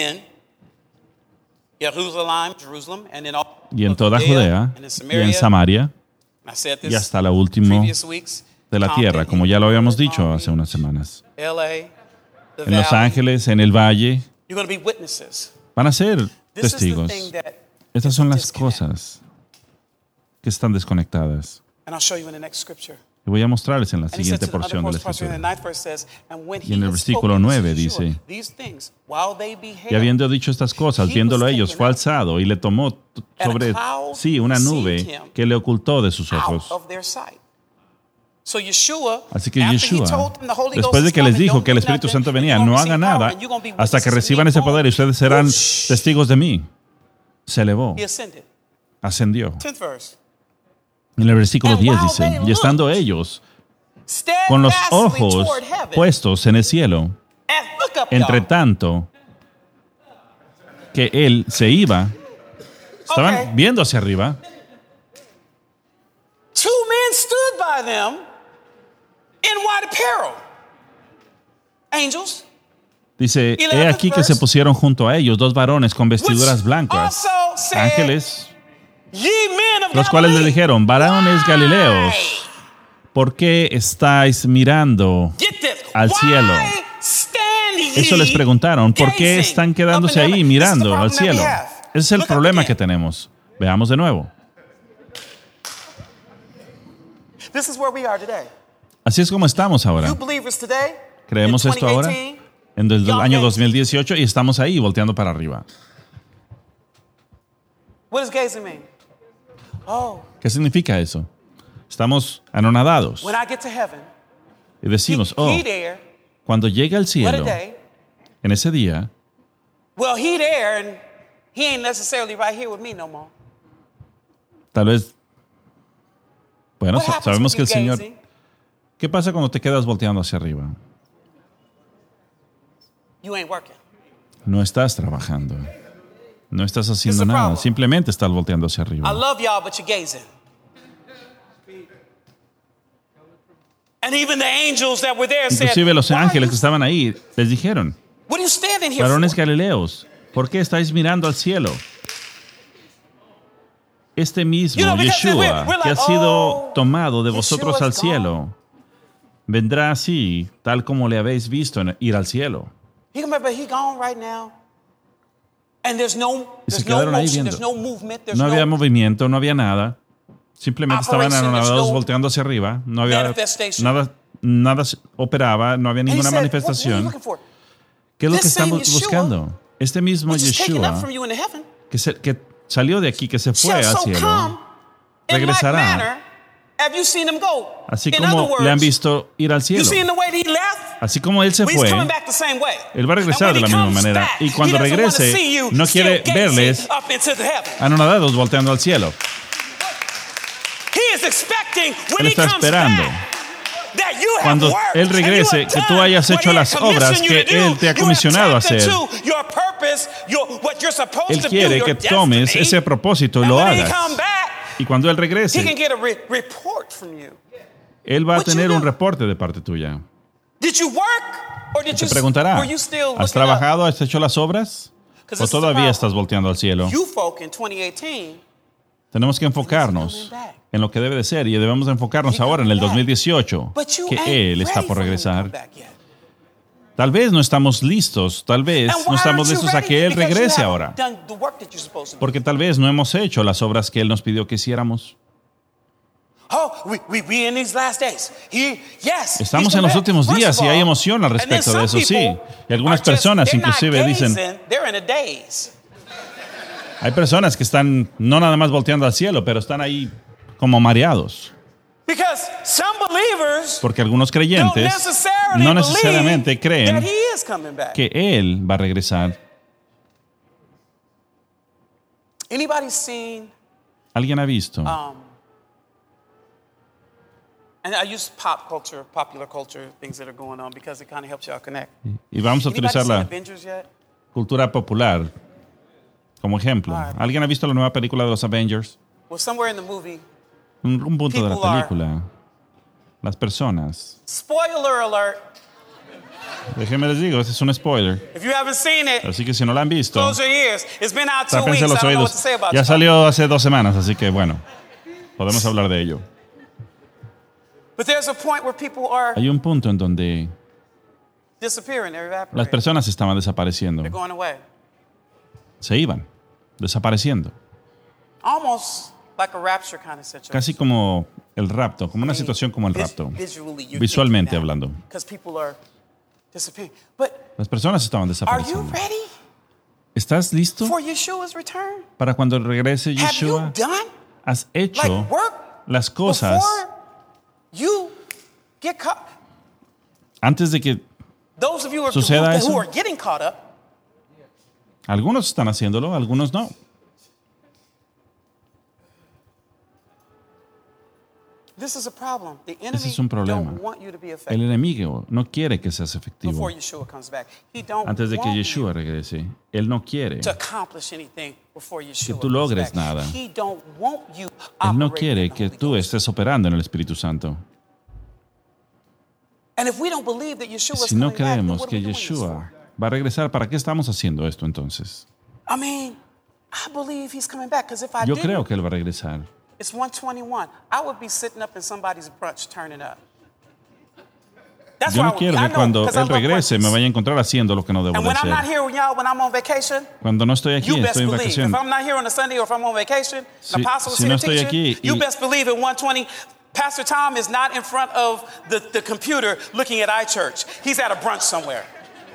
Speaker 1: Y en toda Judea, y en Samaria, y hasta la última de la tierra, como ya lo habíamos dicho hace unas semanas. En Los Ángeles, en el Valle, van a ser testigos. Estas son las cosas que están desconectadas.
Speaker 2: And I'll show you in the next scripture.
Speaker 1: Y voy a mostrarles en la
Speaker 2: And he said
Speaker 1: siguiente
Speaker 2: to the
Speaker 1: porción de la
Speaker 2: other portion, in the
Speaker 1: Escritura.
Speaker 2: ninth verse says, and when
Speaker 1: Y en
Speaker 2: he
Speaker 1: el
Speaker 2: had
Speaker 1: versículo
Speaker 2: spoken,
Speaker 1: nueve
Speaker 2: this is
Speaker 1: dice,
Speaker 2: sure, these things, while they
Speaker 1: Y
Speaker 2: beheld,
Speaker 1: habiendo dicho estas cosas, viéndolo ellos, fue alzado y le tomó t- sobre sí una nube que le ocultó de sus
Speaker 2: out
Speaker 1: ojos.
Speaker 2: of their sight. So Yeshua,
Speaker 1: Así que
Speaker 2: after he
Speaker 1: Yeshua,
Speaker 2: told them the Holy
Speaker 1: después
Speaker 2: Ghost
Speaker 1: de
Speaker 2: is
Speaker 1: que les
Speaker 2: coming,
Speaker 1: dijo
Speaker 2: don't
Speaker 1: que el
Speaker 2: do
Speaker 1: Espíritu
Speaker 2: nothing,
Speaker 1: Santo
Speaker 2: you're
Speaker 1: venía,
Speaker 2: gonna
Speaker 1: no
Speaker 2: receive
Speaker 1: hagan
Speaker 2: power
Speaker 1: nada
Speaker 2: and you're gonna be
Speaker 1: hasta que
Speaker 2: witnesses of me.
Speaker 1: reciban ese poder y ustedes serán
Speaker 2: Whoosh.
Speaker 1: testigos de mí. Se elevó,
Speaker 2: He ascended.
Speaker 1: ascendió.
Speaker 2: tenth verse.
Speaker 1: En el versículo
Speaker 2: And
Speaker 1: diez
Speaker 2: while
Speaker 1: dice,
Speaker 2: they
Speaker 1: y estando
Speaker 2: looked
Speaker 1: ellos con los
Speaker 2: steadfastly
Speaker 1: ojos
Speaker 2: toward heaven,
Speaker 1: puestos en el cielo,
Speaker 2: and look up,
Speaker 1: entre
Speaker 2: y'all.
Speaker 1: tanto que él se iba, estaban
Speaker 2: Okay.
Speaker 1: viendo hacia arriba,
Speaker 2: Two men stood by them in white apparel. Angels,
Speaker 1: dice, he
Speaker 2: eleventh
Speaker 1: aquí que
Speaker 2: verse,
Speaker 1: se pusieron junto a ellos dos varones con
Speaker 2: which
Speaker 1: vestiduras blancas,
Speaker 2: also said,
Speaker 1: ángeles,
Speaker 2: Ye men of
Speaker 1: los cuales le
Speaker 2: Galilee,
Speaker 1: dijeron, varones
Speaker 2: why?
Speaker 1: galileos, ¿por qué estáis mirando
Speaker 2: Get this.
Speaker 1: al
Speaker 2: Why
Speaker 1: cielo?
Speaker 2: stand ye
Speaker 1: Eso les preguntaron, ¿por qué
Speaker 2: gazing
Speaker 1: están quedándose
Speaker 2: up in
Speaker 1: ahí
Speaker 2: heaven?
Speaker 1: mirando
Speaker 2: This
Speaker 1: al
Speaker 2: is the problem
Speaker 1: cielo?
Speaker 2: that we have.
Speaker 1: Ese es el
Speaker 2: Look up
Speaker 1: problema
Speaker 2: again.
Speaker 1: que tenemos. Veamos de nuevo.
Speaker 2: This is where we are today.
Speaker 1: Así es como estamos ahora.
Speaker 2: You believers today,
Speaker 1: Creemos
Speaker 2: in
Speaker 1: esto ahora
Speaker 2: twenty eighteen,
Speaker 1: en el
Speaker 2: y'all
Speaker 1: año
Speaker 2: gazing.
Speaker 1: dos mil dieciocho y estamos ahí volteando para arriba.
Speaker 2: What does gazing mean? Oh,
Speaker 1: ¿Qué significa eso? Estamos anonadados
Speaker 2: when I get to heaven,
Speaker 1: y
Speaker 2: he,
Speaker 1: decimos, oh,
Speaker 2: he there,
Speaker 1: cuando llegue al
Speaker 2: what a
Speaker 1: cielo,
Speaker 2: day.
Speaker 1: en ese día,
Speaker 2: Well, he there, and he ain't necessarily right here with me no more.
Speaker 1: tal vez, bueno,
Speaker 2: What
Speaker 1: sa-
Speaker 2: happens
Speaker 1: sabemos
Speaker 2: when
Speaker 1: que el
Speaker 2: you
Speaker 1: Señor,
Speaker 2: gazing?
Speaker 1: ¿qué pasa cuando te quedas volteando hacia arriba?
Speaker 2: You ain't working.
Speaker 1: No estás trabajando, no estás
Speaker 2: It's
Speaker 1: haciendo
Speaker 2: a
Speaker 1: nada,
Speaker 2: problem.
Speaker 1: simplemente estás volteando hacia
Speaker 2: I
Speaker 1: arriba.
Speaker 2: love y'all, but you're gazing. And even the angels that were there said,
Speaker 1: Inclusive los
Speaker 2: "Why are
Speaker 1: ángeles
Speaker 2: you-
Speaker 1: que estaban ahí les dijeron,
Speaker 2: What are you standing here
Speaker 1: varones
Speaker 2: for?
Speaker 1: galileos, ¿por qué estáis mirando al cielo? Este mismo
Speaker 2: You know, because
Speaker 1: Yeshua,
Speaker 2: we're- we're
Speaker 1: que ha
Speaker 2: like,
Speaker 1: sido
Speaker 2: oh,
Speaker 1: tomado de vosotros al
Speaker 2: Yeshua's gone.
Speaker 1: cielo, vendrá así, tal como le habéis visto en- ir al cielo.
Speaker 2: He remember he gone right now. And there's no,
Speaker 1: Y se
Speaker 2: there's no
Speaker 1: quedaron ahí
Speaker 2: motion,
Speaker 1: viendo.
Speaker 2: there's no movement, there's
Speaker 1: No había
Speaker 2: no
Speaker 1: movimiento, no había nada. Simplemente estaban
Speaker 2: Operation, there's
Speaker 1: anonadados
Speaker 2: no
Speaker 1: volteando hacia arriba. No había
Speaker 2: manifestation.
Speaker 1: nada, nada se operaba, no había
Speaker 2: And he
Speaker 1: ninguna
Speaker 2: said, "What- what are you
Speaker 1: manifestación.
Speaker 2: looking for?
Speaker 1: ¿Qué es lo que
Speaker 2: This same
Speaker 1: estamos
Speaker 2: Yeshua,
Speaker 1: buscando? Este mismo
Speaker 2: Which is taken up
Speaker 1: Yeshua
Speaker 2: from you into heaven.
Speaker 1: que, se- que salió de aquí, que se fue
Speaker 2: Shall
Speaker 1: al
Speaker 2: so
Speaker 1: cielo,
Speaker 2: come in like
Speaker 1: regresará.
Speaker 2: manner, have you seen him go?
Speaker 1: Así
Speaker 2: In
Speaker 1: como
Speaker 2: other words,
Speaker 1: le han visto ir al
Speaker 2: you
Speaker 1: cielo.
Speaker 2: seen the way that he left?
Speaker 1: Así como él se
Speaker 2: Well, he's
Speaker 1: fue,
Speaker 2: coming back the same way.
Speaker 1: él va a regresar
Speaker 2: And
Speaker 1: de la
Speaker 2: when he
Speaker 1: misma
Speaker 2: comes
Speaker 1: manera.
Speaker 2: back,
Speaker 1: Y cuando
Speaker 2: he doesn't wanna
Speaker 1: regrese,
Speaker 2: see you
Speaker 1: no
Speaker 2: still
Speaker 1: quiere
Speaker 2: gazing
Speaker 1: verles
Speaker 2: up into the heaven.
Speaker 1: anonadados volteando al cielo.
Speaker 2: He is expecting when
Speaker 1: Él
Speaker 2: he
Speaker 1: está
Speaker 2: comes
Speaker 1: esperando.
Speaker 2: back that you have
Speaker 1: Cuando
Speaker 2: worked
Speaker 1: Él
Speaker 2: and you
Speaker 1: regrese,
Speaker 2: have
Speaker 1: que tú
Speaker 2: done
Speaker 1: hayas
Speaker 2: what
Speaker 1: hecho
Speaker 2: he
Speaker 1: las
Speaker 2: has
Speaker 1: obras
Speaker 2: commissioned
Speaker 1: que
Speaker 2: you to do.
Speaker 1: Él te ha
Speaker 2: You have
Speaker 1: comisionado a
Speaker 2: tapped
Speaker 1: hacer.
Speaker 2: into your purpose, your- what you're supposed
Speaker 1: Él
Speaker 2: to do,
Speaker 1: quiere
Speaker 2: your
Speaker 1: que tomes
Speaker 2: destiny.
Speaker 1: ese propósito y
Speaker 2: And
Speaker 1: lo
Speaker 2: when he
Speaker 1: hagas.
Speaker 2: come back,
Speaker 1: Y cuando Él
Speaker 2: he can
Speaker 1: regrese,
Speaker 2: get a re- report from you.
Speaker 1: Él va a
Speaker 2: What you
Speaker 1: tener
Speaker 2: do?
Speaker 1: un reporte de parte tuya.
Speaker 2: Did you work or did
Speaker 1: Te
Speaker 2: you
Speaker 1: preguntará,
Speaker 2: were you still
Speaker 1: ¿has
Speaker 2: looking up?
Speaker 1: trabajado? ¿Has hecho las obras?
Speaker 2: 'Cause
Speaker 1: ¿O
Speaker 2: this is the
Speaker 1: todavía
Speaker 2: problem.
Speaker 1: estás volteando al cielo?
Speaker 2: You folk in twenty eighteen,
Speaker 1: Tenemos que enfocarnos en lo que debe de ser y debemos enfocarnos ahora en el dos mil dieciocho,
Speaker 2: but you
Speaker 1: que
Speaker 2: ain't
Speaker 1: Él está
Speaker 2: ready
Speaker 1: por
Speaker 2: for him to come
Speaker 1: regresar.
Speaker 2: back yet.
Speaker 1: Tal vez no estamos listos, tal vez
Speaker 2: And why
Speaker 1: no estamos
Speaker 2: aren't you
Speaker 1: listos a
Speaker 2: ready?
Speaker 1: que Él
Speaker 2: Because you
Speaker 1: regrese
Speaker 2: haven't
Speaker 1: ahora.
Speaker 2: done the work that you're supposed to do.
Speaker 1: Porque tal vez no hemos hecho las obras que Él nos pidió que hiciéramos.
Speaker 2: Oh, we, we, we in these last days. He, yes,
Speaker 1: Estamos
Speaker 2: he's
Speaker 1: en los
Speaker 2: come
Speaker 1: últimos
Speaker 2: back.
Speaker 1: días
Speaker 2: First
Speaker 1: y
Speaker 2: of
Speaker 1: hay
Speaker 2: all,
Speaker 1: emoción al
Speaker 2: and then
Speaker 1: respecto de
Speaker 2: some
Speaker 1: eso, sí.
Speaker 2: people
Speaker 1: Y algunas
Speaker 2: are just-
Speaker 1: personas
Speaker 2: they're not
Speaker 1: inclusive dicen,
Speaker 2: gazing, they're in a daze.
Speaker 1: hay personas que están no nada más volteando al cielo, pero están ahí como mareados.
Speaker 2: Because some believers
Speaker 1: Porque algunos
Speaker 2: don't
Speaker 1: creyentes
Speaker 2: necessarily
Speaker 1: no necesariamente
Speaker 2: believe
Speaker 1: creen
Speaker 2: that he is coming back.
Speaker 1: que Él va a regresar.
Speaker 2: Anybody seen,
Speaker 1: ¿Alguien ha visto?
Speaker 2: um, and I use pop culture, popular culture, things that are going on because it kind of helps y'all connect.
Speaker 1: Y vamos a
Speaker 2: Anybody
Speaker 1: utilizar
Speaker 2: seen
Speaker 1: la
Speaker 2: Avengers yet?
Speaker 1: cultura popular como ejemplo.
Speaker 2: Alright.
Speaker 1: ¿Alguien ha visto la nueva película de los Avengers?
Speaker 2: Well, somewhere in the movie,
Speaker 1: Un, un punto de la
Speaker 2: People are-
Speaker 1: película. Las personas.
Speaker 2: spoiler alert,
Speaker 1: Déjenme les digo, ese es un spoiler.
Speaker 2: if you haven't seen it,
Speaker 1: Así que si no la han visto,
Speaker 2: close your ears. It's been out two weeks.
Speaker 1: tápense
Speaker 2: I
Speaker 1: los
Speaker 2: don't know what
Speaker 1: oídos.
Speaker 2: to say about
Speaker 1: Ya
Speaker 2: you.
Speaker 1: salió hace dos semanas, así que bueno, podemos hablar de ello.
Speaker 2: But there's a point where people are
Speaker 1: Hay un punto en donde
Speaker 2: disappearing, they're
Speaker 1: las
Speaker 2: evaporating,
Speaker 1: personas estaban desapareciendo.
Speaker 2: they're going away.
Speaker 1: Se iban, desapareciendo.
Speaker 2: Almost Like a rapture kind of situation.
Speaker 1: Casi como el rapto, como una situación como el rapto, visualmente hablando.
Speaker 2: Because people are disappearing. But
Speaker 1: Las personas estaban
Speaker 2: are you
Speaker 1: desapareciendo.
Speaker 2: ready
Speaker 1: ¿Estás listo
Speaker 2: for Yeshua's return?
Speaker 1: para cuando regrese
Speaker 2: Have you
Speaker 1: Yeshua?
Speaker 2: done
Speaker 1: ¿Has hecho
Speaker 2: like work
Speaker 1: las cosas
Speaker 2: before you get caught?
Speaker 1: antes de que
Speaker 2: Those of you who are,
Speaker 1: suceda
Speaker 2: who,
Speaker 1: eso?
Speaker 2: who are getting caught up,
Speaker 1: algunos están haciéndolo, algunos no?
Speaker 2: this is a problem. The enemy
Speaker 1: Ese es un problema.
Speaker 2: don't want you to be
Speaker 1: El
Speaker 2: effective
Speaker 1: enemigo no quiere que seas efectivo
Speaker 2: before Yeshua comes back. He don't
Speaker 1: antes de que
Speaker 2: want
Speaker 1: Yeshua regrese. Él no quiere.
Speaker 2: you to accomplish anything before Yeshua
Speaker 1: tú
Speaker 2: comes
Speaker 1: logres
Speaker 2: back.
Speaker 1: nada.
Speaker 2: He don't want you
Speaker 1: Él no
Speaker 2: operating
Speaker 1: quiere
Speaker 2: in the
Speaker 1: que
Speaker 2: Holy
Speaker 1: tú
Speaker 2: Ghost.
Speaker 1: estés operando en el Espíritu Santo.
Speaker 2: And if we don't believe that Yeshua is
Speaker 1: Si no
Speaker 2: coming back, then
Speaker 1: creemos
Speaker 2: what are
Speaker 1: que
Speaker 2: we doing this
Speaker 1: Yeshua
Speaker 2: for?
Speaker 1: va a regresar, ¿para qué estamos haciendo esto entonces?
Speaker 2: I mean, I believe he's coming back because if I
Speaker 1: Yo
Speaker 2: didn't,
Speaker 1: creo que Él va a regresar.
Speaker 2: it's one twenty-one. I would be sitting up in somebody's brunch turning up. That's
Speaker 1: Yo
Speaker 2: where I
Speaker 1: no
Speaker 2: would
Speaker 1: quiero
Speaker 2: be. I
Speaker 1: que
Speaker 2: know,
Speaker 1: cuando
Speaker 2: 'cause I
Speaker 1: Él
Speaker 2: love
Speaker 1: regrese me
Speaker 2: brunches.
Speaker 1: vaya a encontrar haciendo lo que no debo
Speaker 2: And
Speaker 1: de
Speaker 2: when I'm not
Speaker 1: hacer.
Speaker 2: here with y'all, when I'm on vacation,
Speaker 1: Cuando no estoy aquí,
Speaker 2: you best
Speaker 1: estoy en
Speaker 2: believe.
Speaker 1: vacación.
Speaker 2: If I'm not here on a Sunday or if I'm on vacation,
Speaker 1: Si-
Speaker 2: the apostle was
Speaker 1: si
Speaker 2: here
Speaker 1: no estoy
Speaker 2: teaching,
Speaker 1: aquí
Speaker 2: you
Speaker 1: y-
Speaker 2: best believe at one twenty, Pastor Tom is not in front of the, the computer looking at iChurch. He's at a brunch somewhere.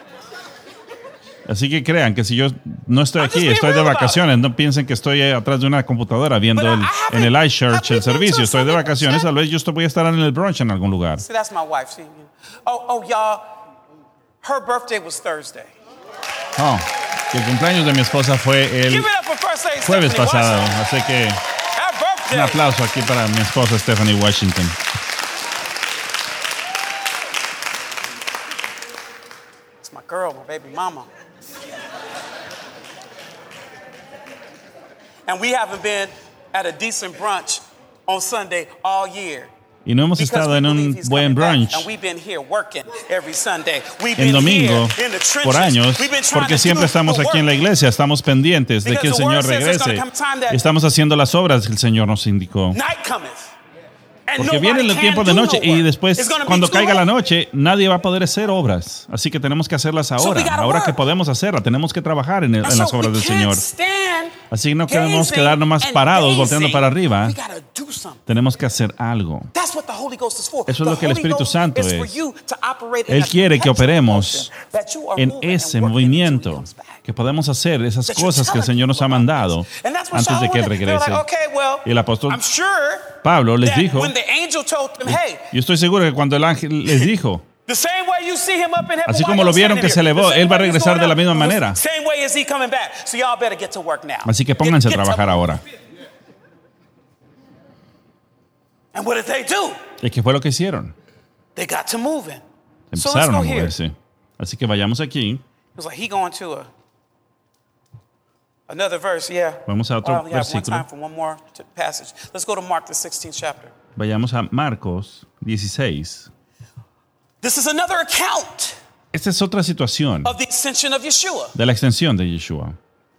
Speaker 1: Así que crean que si yo no estoy
Speaker 2: I'm just
Speaker 1: aquí,
Speaker 2: being
Speaker 1: estoy de
Speaker 2: real about
Speaker 1: vacaciones, no piensen que estoy eh, atrás de una computadora viendo
Speaker 2: But I
Speaker 1: el-
Speaker 2: haven't-
Speaker 1: en el
Speaker 2: have
Speaker 1: iChurch
Speaker 2: we
Speaker 1: el
Speaker 2: been to a
Speaker 1: servicio, estoy de
Speaker 2: Sunday
Speaker 1: vacaciones,
Speaker 2: brunch?
Speaker 1: tal vez yo estoy- voy a estar en el brunch en algún lugar.
Speaker 2: See, that's my wife. She, oh, oh, y'all, her birthday was Thursday.
Speaker 1: Oh, que el cumpleaños de mi esposa fue el
Speaker 2: Give it up for First Lady
Speaker 1: jueves
Speaker 2: Stephanie
Speaker 1: pasado,
Speaker 2: Washington.
Speaker 1: así que
Speaker 2: Her
Speaker 1: un
Speaker 2: birthday.
Speaker 1: aplauso aquí para mi esposa Stephanie Washington.
Speaker 2: It's my girl, my baby mama. And we haven't been at a decent brunch on Sunday all year.
Speaker 1: Y no hemos
Speaker 2: Because
Speaker 1: estado
Speaker 2: we
Speaker 1: en
Speaker 2: believe
Speaker 1: un
Speaker 2: he's
Speaker 1: buen
Speaker 2: coming back.
Speaker 1: brunch
Speaker 2: And we've been here working every Sunday. We've
Speaker 1: en
Speaker 2: been
Speaker 1: domingo
Speaker 2: here in the trenches.
Speaker 1: por años,
Speaker 2: We've been trying
Speaker 1: porque
Speaker 2: to
Speaker 1: siempre
Speaker 2: do
Speaker 1: estamos
Speaker 2: the
Speaker 1: aquí en la
Speaker 2: work.
Speaker 1: iglesia, estamos pendientes de que el
Speaker 2: Because the
Speaker 1: Señor
Speaker 2: word says there's
Speaker 1: regrese.
Speaker 2: gonna come time that-
Speaker 1: Estamos haciendo las obras que el Señor nos indicó.
Speaker 2: Night cometh. And
Speaker 1: Porque
Speaker 2: nobody
Speaker 1: viene el
Speaker 2: can
Speaker 1: tiempo de
Speaker 2: do
Speaker 1: noche
Speaker 2: no
Speaker 1: y
Speaker 2: work.
Speaker 1: después,
Speaker 2: It's gonna be
Speaker 1: cuando
Speaker 2: too
Speaker 1: caiga la
Speaker 2: late.
Speaker 1: noche, nadie va a poder hacer obras. Así que tenemos que hacerlas
Speaker 2: So we
Speaker 1: ahora.
Speaker 2: gotta
Speaker 1: Ahora
Speaker 2: work.
Speaker 1: que podemos hacerlas, tenemos que trabajar en, el-
Speaker 2: And
Speaker 1: en las
Speaker 2: so
Speaker 1: obras
Speaker 2: we
Speaker 1: del
Speaker 2: can't
Speaker 1: Señor.
Speaker 2: stand
Speaker 1: Así que no queremos
Speaker 2: gazing
Speaker 1: quedar nomás
Speaker 2: and
Speaker 1: parados,
Speaker 2: gazing.
Speaker 1: volteando para arriba.
Speaker 2: We gotta do something.
Speaker 1: Tenemos que hacer algo.
Speaker 2: That's what the Holy Ghost is for.
Speaker 1: Eso es
Speaker 2: The
Speaker 1: lo que el
Speaker 2: Holy
Speaker 1: Espíritu
Speaker 2: Ghost
Speaker 1: Santo
Speaker 2: is for
Speaker 1: es.
Speaker 2: you to operate in
Speaker 1: Él
Speaker 2: a
Speaker 1: quiere que
Speaker 2: perpetual
Speaker 1: operemos
Speaker 2: motion, that you are
Speaker 1: en
Speaker 2: moving and
Speaker 1: ese
Speaker 2: working until he
Speaker 1: movimiento,
Speaker 2: comes back.
Speaker 1: que podemos hacer esas
Speaker 2: That you're
Speaker 1: cosas que el
Speaker 2: telling
Speaker 1: Señor nos ha
Speaker 2: people about
Speaker 1: mandado
Speaker 2: this. And that's what
Speaker 1: antes de
Speaker 2: Saul
Speaker 1: que Él
Speaker 2: wanted. They're
Speaker 1: regrese.
Speaker 2: like, okay, well,
Speaker 1: Y el apóstol
Speaker 2: I'm sure
Speaker 1: Pablo les
Speaker 2: that
Speaker 1: dijo,
Speaker 2: when the angel told them, hey,
Speaker 1: yo estoy seguro que cuando el ángel les dijo,
Speaker 2: the same way you see him up in heaven,
Speaker 1: así
Speaker 2: while
Speaker 1: como lo
Speaker 2: y'all
Speaker 1: vieron
Speaker 2: standing
Speaker 1: que se
Speaker 2: here,
Speaker 1: elevó,
Speaker 2: the same
Speaker 1: él va a
Speaker 2: way he's
Speaker 1: regresar
Speaker 2: going
Speaker 1: de la
Speaker 2: up,
Speaker 1: misma
Speaker 2: the
Speaker 1: manera.
Speaker 2: Same way is he coming back. So y'all better get to work now.
Speaker 1: Así que
Speaker 2: Get-
Speaker 1: pónganse a
Speaker 2: get to-
Speaker 1: trabajar ahora.
Speaker 2: And what did they do?
Speaker 1: ¿Y qué fue lo que hicieron?
Speaker 2: They got to moving. So let's
Speaker 1: Empezaron
Speaker 2: go
Speaker 1: a
Speaker 2: here.
Speaker 1: moverse. Así que vayamos aquí.
Speaker 2: It was like he going to a another verse, yeah.
Speaker 1: Vamos a otro
Speaker 2: I only have one
Speaker 1: versículo.
Speaker 2: time for one more t- passage. Let's go to Mark the sixteenth chapter.
Speaker 1: Vayamos a Marcos dieciséis.
Speaker 2: This is another account
Speaker 1: Esta es otra situación
Speaker 2: of the ascension of Yeshua.
Speaker 1: de la extensión de Yeshua.